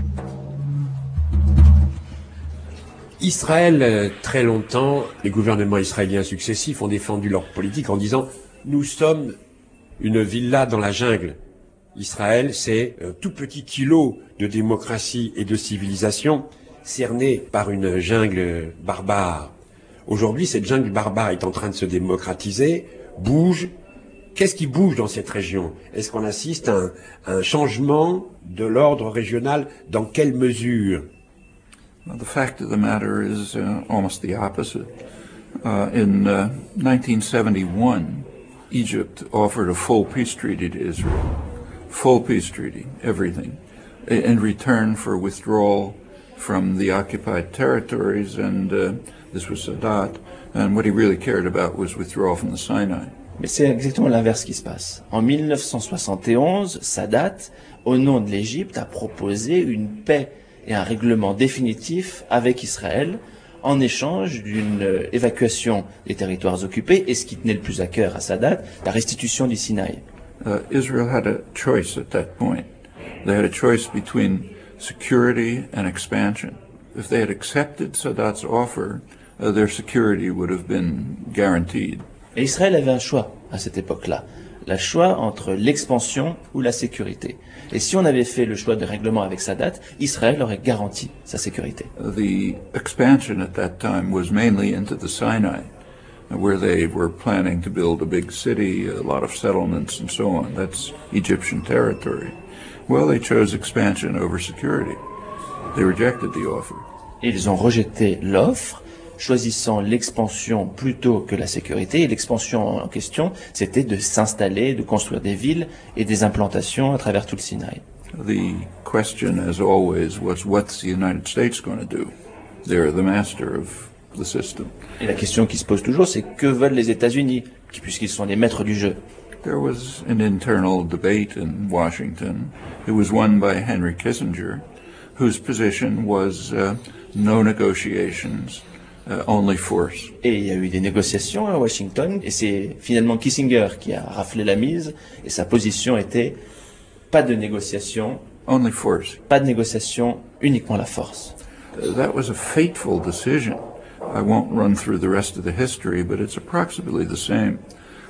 Israël, très longtemps, les gouvernements israéliens successifs ont défendu leur politique en disant « Nous sommes une villa dans la jungle ». Israël, c'est un tout petit kilo de démocratie et de civilisation cerné par une jungle barbare. Aujourd'hui, cette jungle barbare est en train de se démocratiser, bouge. Qu'est-ce qui bouge dans cette région? Est-ce qu'on assiste à un, à un changement de l'ordre régional? Dans quelle mesure? Well, the fact of the matter is uh, almost the opposite. Uh, in uh, nineteen seventy-one, Egypt offered a full peace treaty to Israel. Full peace treaty, everything, in return for withdrawal from the occupied territories, and uh, this was Sadat, and what he really cared about was withdrawal from the Sinai. Mais c'est exactement l'inverse qui se passe. En mille neuf cent soixante et onze, Sadat, au nom de l'Égypte, a proposé une paix et un règlement définitif avec Israël en échange d'une évacuation des territoires occupés et ce qui tenait le plus à cœur à Sadat, la restitution du Sinaï. Uh, Israel had a choice at that point. They had a choice between security and expansion. If they had accepted Sadat's offer, uh, their security would have been guaranteed. Et Israël avait un choix à cette époque-là, le choix entre l'expansion ou la sécurité. Et si on avait fait le choix de règlement avec Sadat, Israël aurait garanti sa sécurité. The expansion at that time was mainly into the Sinai, where they were planning to build a big city, a lot of settlements and so on. That's Egyptian territory. Well, they chose expansion over security. They rejected the offer. Et ils ont rejeté l'offre, choisissant l'expansion plutôt que la sécurité. Et l'expansion en question, c'était de s'installer, de construire des villes et des implantations à travers tout le Sinaï. The question, as always, was what's the United States going to do? They're the master of the system. Et la question qui se pose toujours, c'est que veulent les États-Unis, puisqu'ils sont les maîtres du jeu? There was an internal debate in Washington. It was won by Henry Kissinger, whose position was uh, no negotiations. Uh, only force. Et il y a eu des négociations à Washington, et c'est finalement Kissinger qui a raflé la mise, et sa position était pas de négociation, only force. Pas de négociation, uniquement la force. Uh, that was a fateful decision. I won't run through the rest of the history, but it's approximately the same.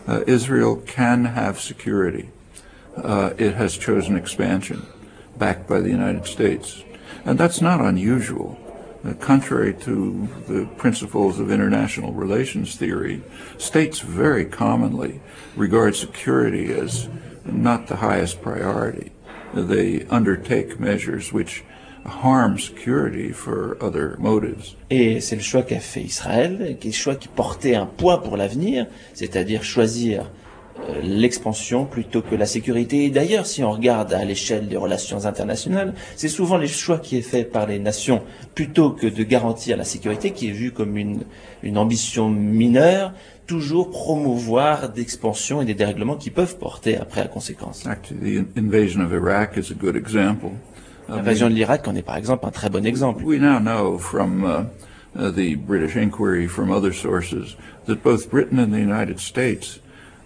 uh, Israel can have security. Uh, it has chosen expansion, backed by the United States. And that's not unusual. Uh, contrary to the principles of international relations theory, states very commonly regard security as not the highest priority. They undertake measures which harm security for other motives. Et c'est le choix qu'a fait Israël, qui est le choix qui portait un poids pour l'avenir, c'est-à-dire choisir euh, l'expansion plutôt que la sécurité. Et d'ailleurs, si on regarde à l'échelle des relations internationales, c'est souvent le choix qui est fait par les nations plutôt que de garantir la sécurité, qui est vue comme une, une ambition mineure, toujours promouvoir d'expansion et des dérèglements qui peuvent porter après à conséquence. Actually, the invasion of Iraq is a good example. L'invasion de l'Irak en est par exemple un très bon exemple. We now know from uh, uh, the British inquiry, from other sources, that both Britain and the United States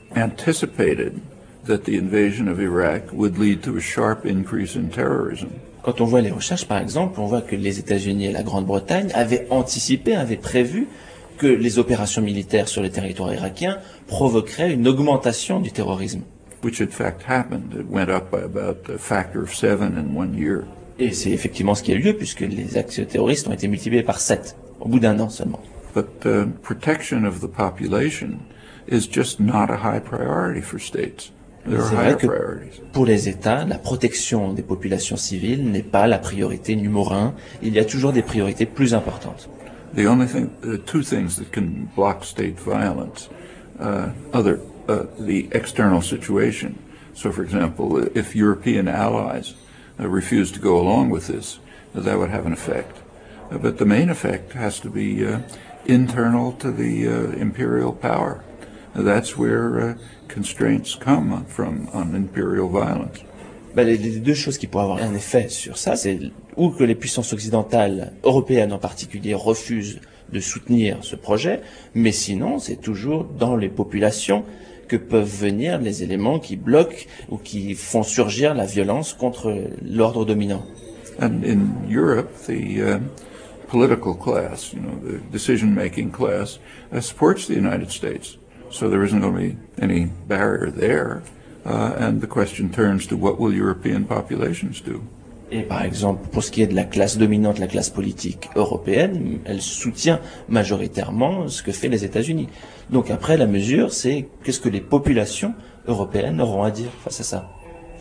anticipated that the invasion of Iraq would lead to a sharp increase in terrorism. Quand on voit les recherches par exemple, on voit que les États-Unis et la Grande-Bretagne avaient anticipé, avaient prévu que les opérations militaires sur le territoire irakien provoqueraient une augmentation du terrorisme. Which in fact happened. It went up by about a factor of seven in one year. Et c'est effectivement ce qui a eu lieu puisque les actes terroristes ont été multipliés par sept au bout d'un an seulement. But uh, protection of the population is just not a high priority for states. There are higher priorities. Pour les États, la protection des populations civiles n'est pas la priorité numéro un. Il y a toujours des priorités plus importantes. The only thing, uh, two things that can block state violence, uh, other Uh, the external situation. So, for example, if European allies uh, refuse to go along with this, uh, that would have an effect. Uh, but the main effect has to be uh, internal to the uh, imperial power. Uh, that's where uh, constraints come from on imperial violence. Ben, les, les deux choses qui pourraient avoir un effet sur ça, c'est ou que les puissances occidentales, européennes en particulier, refusent de soutenir ce projet, mais sinon, c'est toujours dans les populations que peuvent venir les éléments qui bloquent ou qui font surgir la violence contre l'ordre dominant. And in Europe, the uh, political class, you know, the decision-making class, uh, supports the United States. So there isn't going to be any barrier there. Uh, and the question turns to what will European populations do? Et par exemple, pour ce qui est de la classe dominante, la classe politique européenne, elle soutient majoritairement ce que fait les États-Unis. Donc après, la mesure, c'est qu'est-ce que les populations européennes auront à dire face à ça.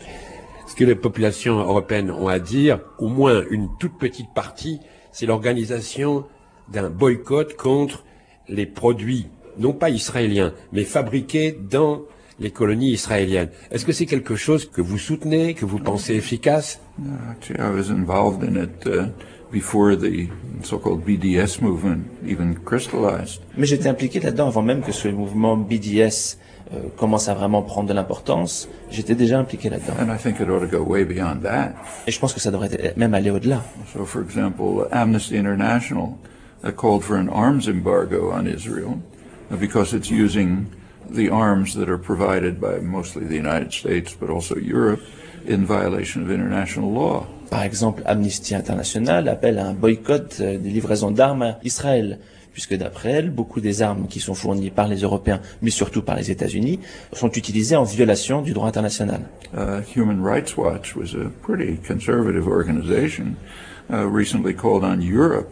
Ce que les populations européennes ont à dire, au moins une toute petite partie, c'est l'organisation d'un boycott contre les produits, non pas israéliens, mais fabriqués dans les colonies israéliennes. Est-ce que c'est quelque chose que vous soutenez, que vous pensez efficace? Actually, I was involved in it uh, before the so-called B D S movement even crystallized. Mais j'étais impliqué là-dedans avant même que ce mouvement B D S euh, commence à vraiment prendre de l'importance. J'étais déjà impliqué là-dedans. And I think it ought to go way beyond that. Et je pense que ça devrait même aller au-delà. So, for example, Amnesty International uh, called for an arms embargo on Israel uh, because it's using the arms that are provided by mostly the United States, but also Europe, in violation of international law. Par exemple, Amnesty International appelle à un boycott des livraisons d'armes à Israël, puisque d'après elle, beaucoup des armes qui sont fournies par les Européens, mais surtout par les États-Unis, sont utilisées en violation du droit international. Uh, Human Rights Watch was a pretty conservative organization, uh, recently called on Europe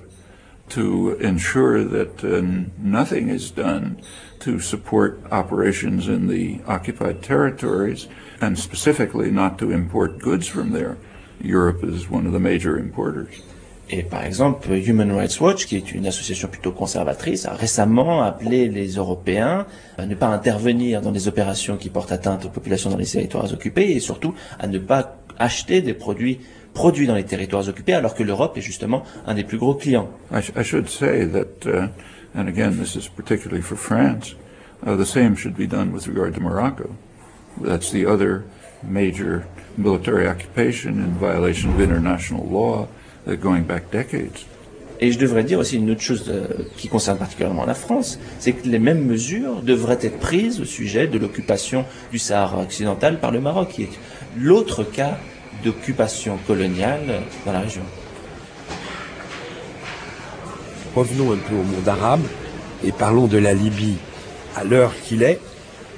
to ensure that uh, nothing is done to support operations in the occupied territories, and specifically not to import goods from there. Europe is one of the major importers. Et par exemple, Human Rights Watch, qui est une association plutôt conservatrice, a récemment appelé les Européens à ne pas intervenir dans des opérations qui portent atteinte aux populations dans les territoires occupés et surtout à ne pas acheter des produits produits dans les territoires occupés alors que l'Europe est justement un des plus gros clients. I, sh I should say that, uh, and again this is particularly for France, uh, the same should be done with regard to Morocco. That's the other major military occupation in violation of international law uh, going back decades. Et je devrais dire aussi une autre chose euh, qui concerne particulièrement la France, c'est que les mêmes mesures devraient être prises au sujet de l'occupation du Sahara occidental par le Maroc, qui est l'autre cas d'occupation coloniale dans la région. Revenons un peu au monde arabe et parlons de la Libye. À l'heure qu'il est,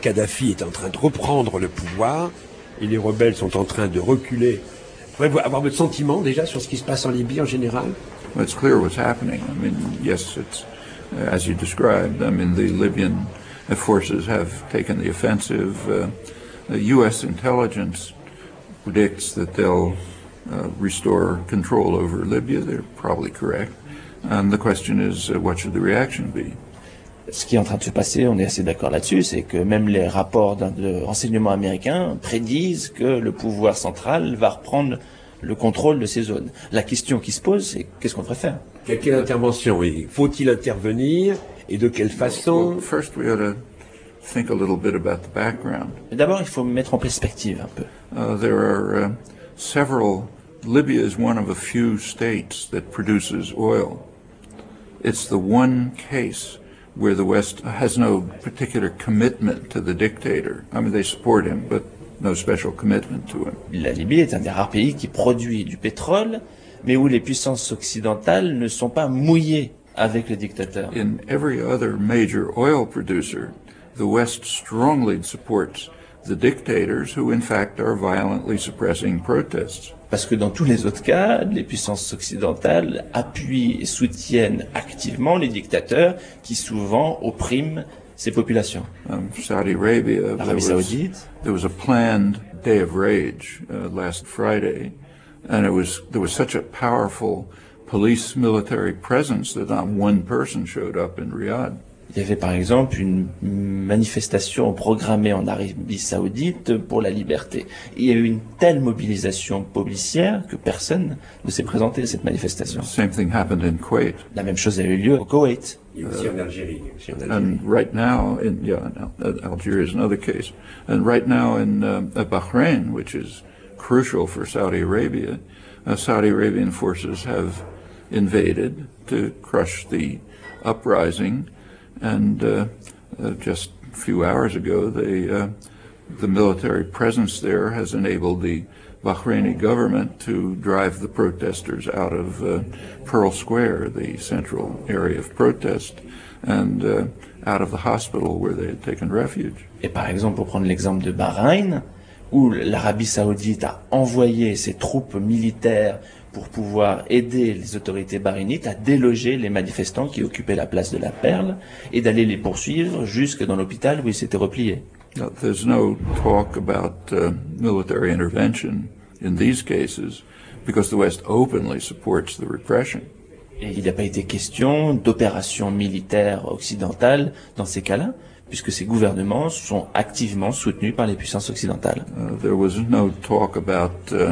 Kadhafi est en train de reprendre le pouvoir et les rebelles sont en train de reculer. Vous pouvez avoir votre sentiment déjà sur ce qui se passe en Libye en général? Well, it's clear what's happening. I mean, yes, it's uh, as you described. I mean, the Libyan uh, forces have taken the offensive. Uh, the U S intelligence predicts that they'll uh, restore control over Libya. They're probably correct. And the question is, uh, what should the reaction be? Ce qui est en train de se passer, on est assez d'accord là-dessus, c'est que même les rapports de renseignement américains prédisent que le pouvoir central va reprendre le contrôle de ces zones. La question qui se pose, c'est qu'est-ce qu'on devrait faire? Quelle intervention? Oui. Faut-il intervenir et de quelle façon? Well, first we ought to think a little bit about the background. D'abord, il faut mettre en perspective un peu. Uh, there are uh, several. Libya is one of a few states that produces oil. It's the one case where the West has no particular commitment to the dictator. I mean, they support him, but no special commitment to him. La Libye est un des rares pays qui produit du pétrole, mais où les puissances occidentales ne sont pas mouillées avec le dictateur. In every other major oil producer, the West strongly supports the dictators who, in fact, are violently suppressing protests. Parce que dans tous les autres cas, les puissances occidentales appuient et soutiennent activement les dictateurs qui souvent oppriment ces populations. Um, Saudi Arabia, L'Arabie Saoudite. There was a planned day of rage uh, last Friday, and it was there was such a powerful police military presence that not one person showed up in Riyadh. Il y avait par exemple une manifestation programmée en Arabie Saoudite pour la liberté. Il y a eu une telle mobilisation policière que personne ne s'est présenté à cette manifestation. Same thing happened in Kuwait. La même chose a eu lieu au Koweït. Et aussi en Algérie. Aussi en Algérie. And right now, in yeah, Algeria is another case. And right now in uh, Bahrain, which is crucial for Saudi Arabia, uh, Saudi Arabian forces have invaded to crush the uprising. And uh, uh, just a few hours ago, they, uh, the military presence there has enabled the Bahraini government to drive the protesters out of uh, Pearl Square, the central area of protest, and uh, out of the hospital where they had taken refuge. Et par exemple, pour prendre l'exemple de Bahreïn, où l'Arabie Saoudite a envoyé ses troupes militaires pour pouvoir aider les autorités bahreïnites à déloger les manifestants qui occupaient la place de la Perle et d'aller les poursuivre jusque dans l'hôpital où ils s'étaient repliés. Now, there's no talk about uh, military intervention in these cases because the West openly supports the repression. Et il n'a pas été question d'opérations militaires occidentales dans ces cas-là, puisque ces gouvernements sont activement soutenus par les puissances occidentales. Uh, there was no talk about uh,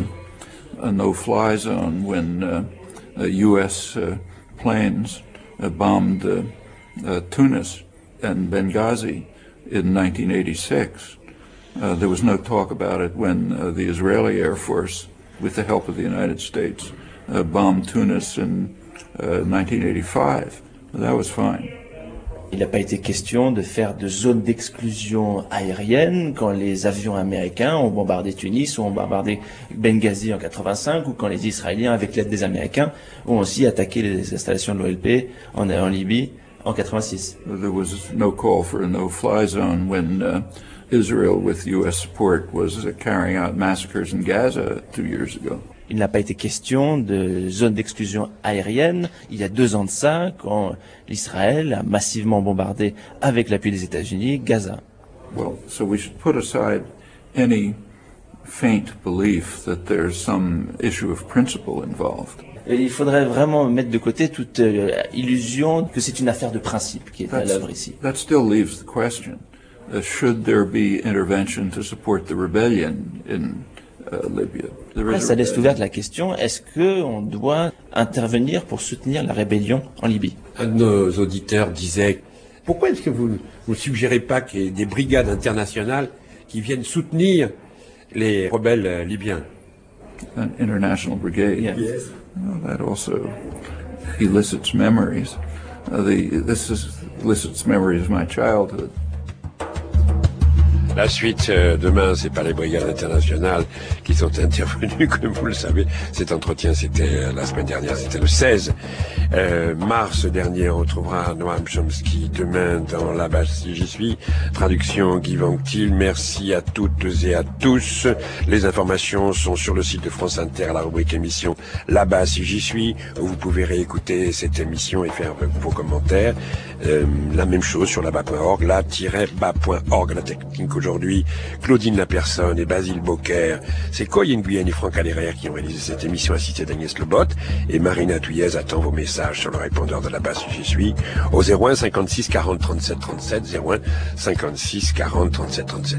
a no-fly zone when uh, uh, U S uh, planes uh, bombed uh, uh, Tunis and Benghazi in nineteen eighty-six. Uh, there was no talk about it when uh, the Israeli Air Force, with the help of the United States, uh, bombed Tunis in uh, nineteen eighty-five. That was fine. Il n'a pas été question de faire de zones d'exclusion aérienne quand les avions américains ont bombardé Tunis ou ont bombardé Benghazi en quatre-vingt-cinq ou quand les Israéliens, avec l'aide des Américains, ont aussi attaqué les installations de l'O L P en, en Libye en quatre-vingt-six. There was no call for a no-fly zone when uh, Israel, with U S support, was uh, carrying out massacres in Gaza two years ago. Il n'a pas été question de zone d'exclusion aérienne il y a deux ans de ça, quand l'Israël a massivement bombardé, avec l'appui des États-Unis, Gaza. Well, so we should put aside any faint belief that there's some issue of principle involved. Et il faudrait vraiment mettre de côté toute euh, illusion que c'est une affaire de principe qui est à l'œuvre ici. That still leaves the question: uh, should there be intervention to support the rebellion in uh, Libya? Après, ça laisse ouverte la question, est-ce qu'on doit intervenir pour soutenir la rébellion en Libye? Un de nos auditeurs disait, pourquoi est-ce que vous ne suggérez pas qu'il y ait des brigades internationales qui viennent soutenir les rebelles euh, libyens? An international brigade. Yeah. Yes. Well, that also elicits memories. Uh, the, this is, elicits memories of my childhood. La suite, euh, demain, c'est pas les brigades internationales qui sont intervenues, comme vous le savez. Cet entretien, c'était euh, la semaine dernière, c'était le seize euh, mars dernier. On retrouvera Noam Chomsky demain dans Là-bas si j'y suis. Traduction Guy Vanctil. Merci à toutes et à tous. Les informations sont sur le site de France Inter, la rubrique émission Là-bas si j'y suis, où vous pouvez réécouter cette émission et faire vos commentaires. Euh, la même chose sur là-bas point org, là-bas point org. La technique aujourd'hui, Claudine Lapersonne et Basile Bocquer. C'est Coy Nguyen et Franck Aléraire qui ont réalisé cette émission, assistée d'Agnès Lebot. Et Marina Touillez attend vos messages sur le répondeur de Là-bas si j'y suis, au zéro un cinquante-six quarante trente-sept trente-sept, zéro un cinquante-six quarante trente-sept trente-sept.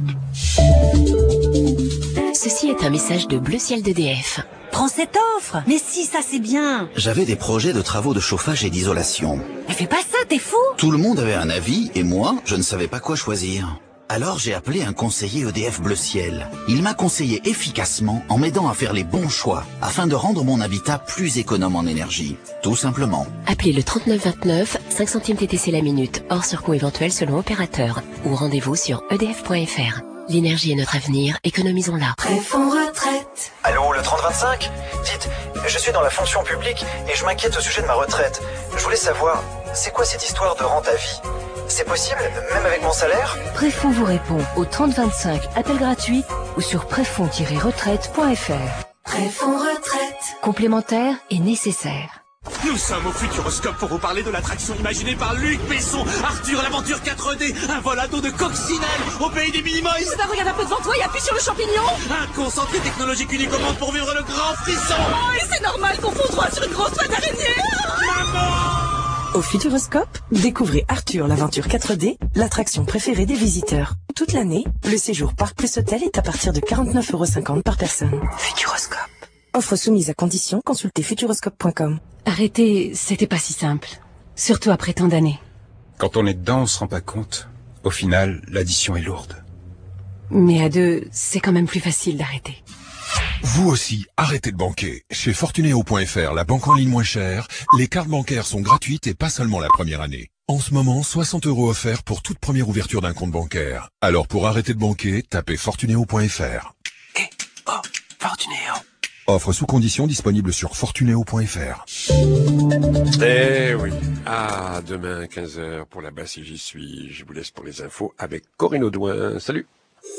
Ceci est un message de Bleu Ciel d'E D F. Prends cette offre. Mais si, ça c'est bien. J'avais des projets de travaux de chauffage et d'isolation. Mais fais pas ça, t'es fou. Tout le monde avait un avis et moi, je ne savais pas quoi choisir. Alors j'ai appelé un conseiller E D F Bleu Ciel. Il m'a conseillé efficacement en m'aidant à faire les bons choix afin de rendre mon habitat plus économe en énergie. Tout simplement. Appelez le trente-neuf vingt-neuf, cinq centimes T T C la minute, hors surcoût éventuel selon opérateur. Ou rendez-vous sur e d f point f r. L'énergie est notre avenir, économisons-la. Préfonds retraite. Allô, le trente vingt-cinq ? Dites, je suis dans la fonction publique et je m'inquiète au sujet de ma retraite. Je voulais savoir, c'est quoi cette histoire de rente à vie ? C'est possible, même avec mon salaire ? Préfonds vous répond au trente vingt-cinq, appel gratuit ou sur préfonds tiret retraite point f r. Préfonds retraite. Complémentaire et nécessaire. Nous sommes au Futuroscope pour vous parler de l'attraction imaginée par Luc Besson, Arthur l'aventure quatre D, un vol à dos de coccinelle au pays des Minimoys. Ça regarde un peu devant toi et appuie sur le champignon. Un concentré technologique unique au monde pour vivre le grand frisson. Oh, et c'est normal qu'on fonde droit sur une grosse toile d'araignée. Maman! Au Futuroscope, découvrez Arthur l'aventure quatre D, l'attraction préférée des visiteurs. Toute l'année, le séjour Parc Plus Hôtel est à partir de quarante-neuf euros cinquante par personne. Futuroscope. Offre soumise à condition, consultez futuroscope point com. Arrêter, c'était pas si simple. Surtout après tant d'années. Quand on est dedans, on se rend pas compte. Au final, l'addition est lourde. Mais à deux, c'est quand même plus facile d'arrêter. Vous aussi, arrêtez de banquer. Chez Fortuneo point f r, la banque en ligne moins chère, les cartes bancaires sont gratuites et pas seulement la première année. En ce moment, soixante euros offerts pour toute première ouverture d'un compte bancaire. Alors pour arrêter de banquer, tapez Fortuneo point f r. Eh, oh, Fortuneo. Offre sous conditions disponible sur Fortuneo point f r. Eh oui. Ah, demain, quinze heures, pour Là-bas si j'y suis. Je vous laisse pour les infos avec Corinne Audouin. Salut.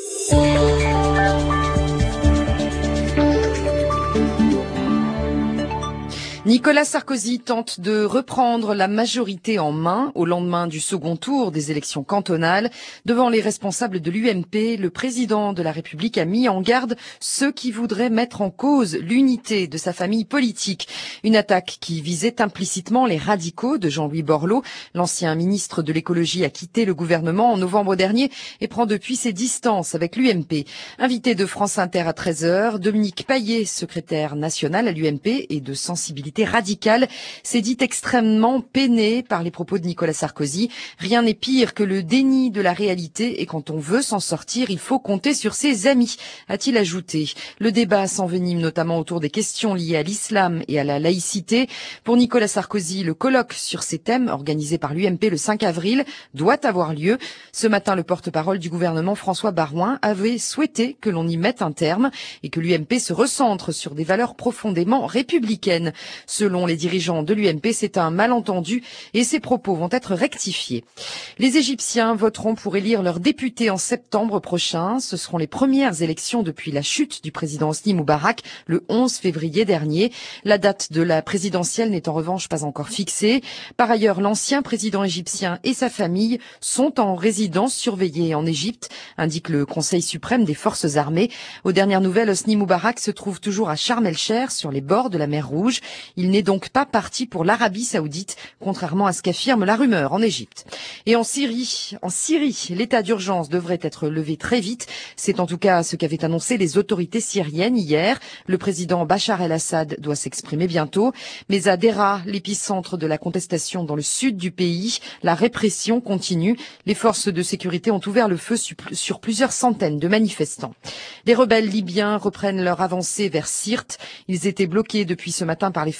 Nicolas Sarkozy tente de reprendre la majorité en main au lendemain du second tour des élections cantonales. Devant les responsables de l'U M P, le président de la République a mis en garde ceux qui voudraient mettre en cause l'unité de sa famille politique. Une attaque qui visait implicitement les radicaux de Jean-Louis Borloo. L'ancien ministre de l'écologie a quitté le gouvernement en novembre dernier et prend depuis ses distances avec l'U M P. Invité de France Inter à treize heures, Dominique Paillet, secrétaire national à l'U M P et de sensibilité radicale, s'est dit extrêmement peiné par les propos de Nicolas Sarkozy. Rien n'est pire que le déni de la réalité et quand on veut s'en sortir, il faut compter sur ses amis, a-t-il ajouté. Le débat s'envenime notamment autour des questions liées à l'islam et à la laïcité. Pour Nicolas Sarkozy, le colloque sur ces thèmes, organisé par l'U M P le cinq avril, doit avoir lieu. Ce matin, le porte-parole du gouvernement, François Baroin, avait souhaité que l'on y mette un terme et que l'U M P se recentre sur des valeurs profondément républicaines. Selon les dirigeants de l'U M P, c'est un malentendu et ces propos vont être rectifiés. Les Égyptiens voteront pour élire leurs députés en septembre prochain. Ce seront les premières élections depuis la chute du président Hosni Moubarak le onze février dernier. La date de la présidentielle n'est en revanche pas encore fixée. Par ailleurs, l'ancien président égyptien et sa famille sont en résidence surveillée en Égypte, indique le Conseil suprême des forces armées. Aux dernières nouvelles, Hosni Moubarak se trouve toujours à Sharm el-Sheikh, sur les bords de la mer Rouge. Il n'est donc pas parti pour l'Arabie saoudite, contrairement à ce qu'affirme la rumeur en Égypte. Et en Syrie, en Syrie, l'état d'urgence devrait être levé très vite. C'est en tout cas ce qu'avaient annoncé les autorités syriennes hier. Le président Bachar el-Assad doit s'exprimer bientôt. Mais à Deraa, l'épicentre de la contestation dans le sud du pays, la répression continue. Les forces de sécurité ont ouvert le feu sur plusieurs centaines de manifestants. Les rebelles libyens reprennent leur avancée vers Sirte. Ils étaient bloqués depuis ce matin par les forces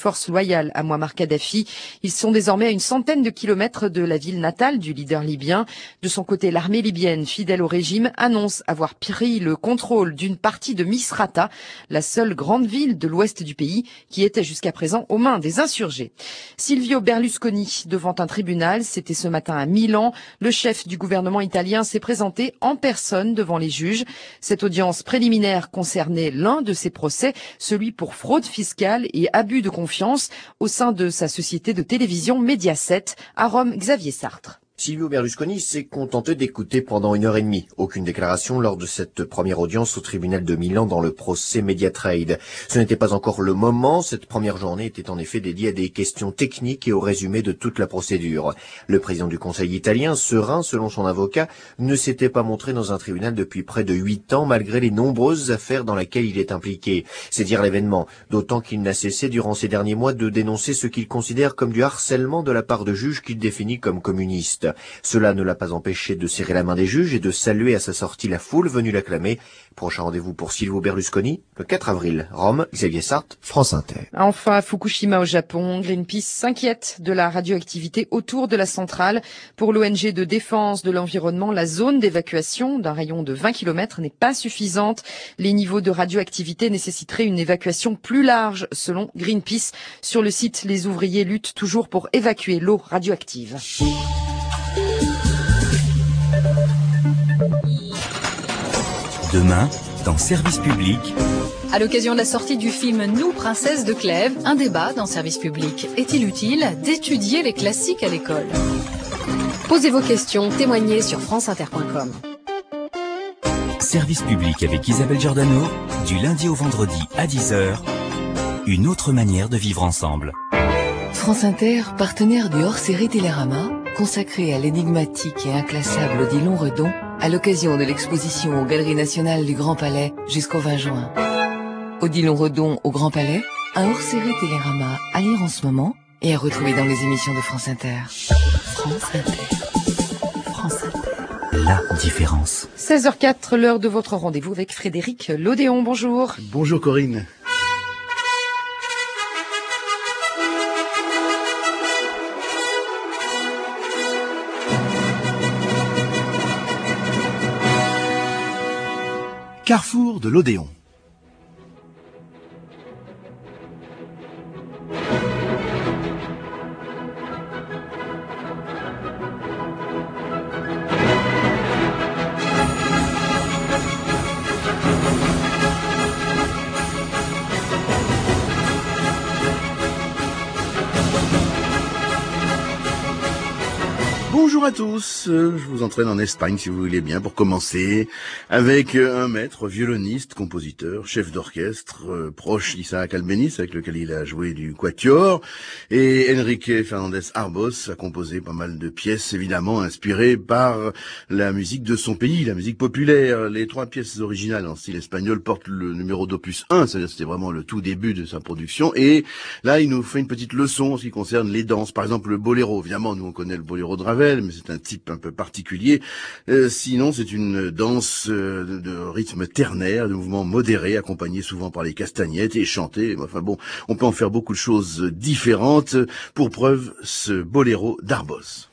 forces loyales à Muammar Kadhafi. Ils sont désormais à une centaine de kilomètres de la ville natale du leader libyen. De son côté, l'armée libyenne, fidèle au régime, annonce avoir pris le contrôle d'une partie de Misrata, la seule grande ville de l'ouest du pays qui était jusqu'à présent aux mains des insurgés. Silvio Berlusconi devant un tribunal, c'était ce matin à Milan. Le chef du gouvernement italien s'est présenté en personne devant les juges. Cette audience préliminaire concernait l'un de ses procès, celui pour fraude fiscale et abus de confiance au sein de sa société de télévision Mediaset. À Rome, Xavier Sartre. Silvio Berlusconi s'est contenté d'écouter pendant une heure et demie. Aucune déclaration lors de cette première audience au tribunal de Milan dans le procès Mediatrade. Ce n'était pas encore le moment. Cette première journée était en effet dédiée à des questions techniques et au résumé de toute la procédure. Le président du Conseil italien, serein selon son avocat, ne s'était pas montré dans un tribunal depuis près de huit ans malgré les nombreuses affaires dans lesquelles il est impliqué. C'est dire l'événement, d'autant qu'il n'a cessé durant ces derniers mois de dénoncer ce qu'il considère comme du harcèlement de la part de juges qu'il définit comme communistes. Cela ne l'a pas empêché de serrer la main des juges et de saluer à sa sortie la foule venue l'acclamer. Prochain rendez-vous pour Silvio Berlusconi, le quatre avril. Rome, Xavier Sartre, France Inter. Enfin, à Fukushima au Japon, Greenpeace s'inquiète de la radioactivité autour de la centrale. Pour l'O N G de défense de l'environnement, la zone d'évacuation d'un rayon de vingt kilomètres n'est pas suffisante. Les niveaux de radioactivité nécessiteraient une évacuation plus large, selon Greenpeace. Sur le site, les ouvriers luttent toujours pour évacuer l'eau radioactive. Demain, dans Service Public. À l'occasion de la sortie du film Nous, Princesses de Clèves, un débat dans Service Public. Est-il utile d'étudier les classiques à l'école ? Posez vos questions, témoignez sur franceinter point com. Service Public avec Isabelle Giordano, du lundi au vendredi à dix heures. Une autre manière de vivre ensemble. France Inter, partenaire du hors-série Télérama, consacré à l'énigmatique et inclassable Odilon Redon, à l'occasion de l'exposition aux Galeries Nationales du Grand Palais jusqu'au vingt juin. Odilon Redon au Grand Palais, un hors-série Télérama à lire en ce moment et à retrouver dans les émissions de France Inter. France Inter. France Inter. La différence. seize heures quatre, l'heure de votre rendez-vous avec Frédéric Lodéon. Bonjour. Bonjour Corinne. Carrefour de l'Odéon. Bonjour à tous, je vous entraîne en Espagne si vous voulez bien pour commencer avec un maître, violoniste, compositeur, chef d'orchestre, euh, proche d'Isaac Albéniz avec lequel il a joué du quatuor, et Enrique Fernandez Arbós a composé pas mal de pièces évidemment inspirées par la musique de son pays, la musique populaire. Les trois pièces originales en style espagnol portent le numéro d'opus un, c'est-à-dire c'était vraiment le tout début de sa production, et là il nous fait une petite leçon en ce qui concerne les danses, par exemple le boléro. Évidemment nous on connaît le boléro de Ravel, mais c'est un type un peu particulier. Euh, sinon, c'est une danse euh, de, de rythme ternaire, de mouvement modéré, accompagné souvent par les castagnettes et chanté. Enfin bon, on peut en faire beaucoup de choses différentes. Pour preuve, ce boléro d'Arbós.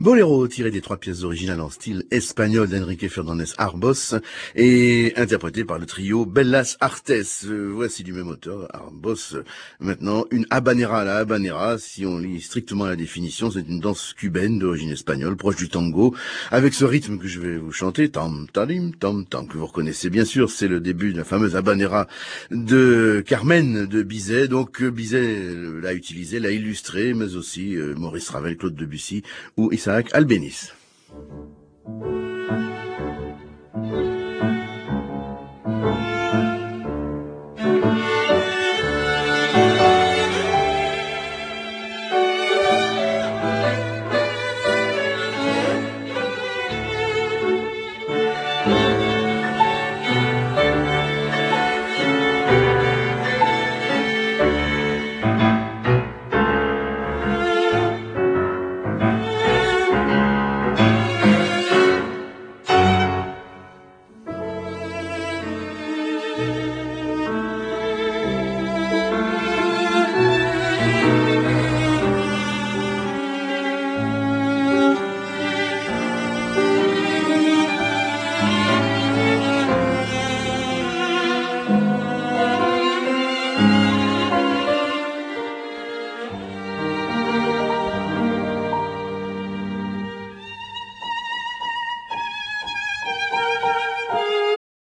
Boléro, tiré des trois pièces originales en style espagnol d'Enrique Fernández Arbós et interprété par le trio Bellas Artes. Euh, voici du même auteur, Arbós. Maintenant, une habanera. La habanera, si on lit strictement la définition, c'est une danse cubaine d'origine espagnole, proche du tango, avec ce rythme que je vais vous chanter, tam talim tam tam, que vous reconnaissez bien sûr. C'est le début de la fameuse habanera de Carmen de Bizet. Donc Bizet l'a utilisé, l'a illustré, mais aussi euh, Maurice Ravel, Claude Debussy ou Isaac Albéniz.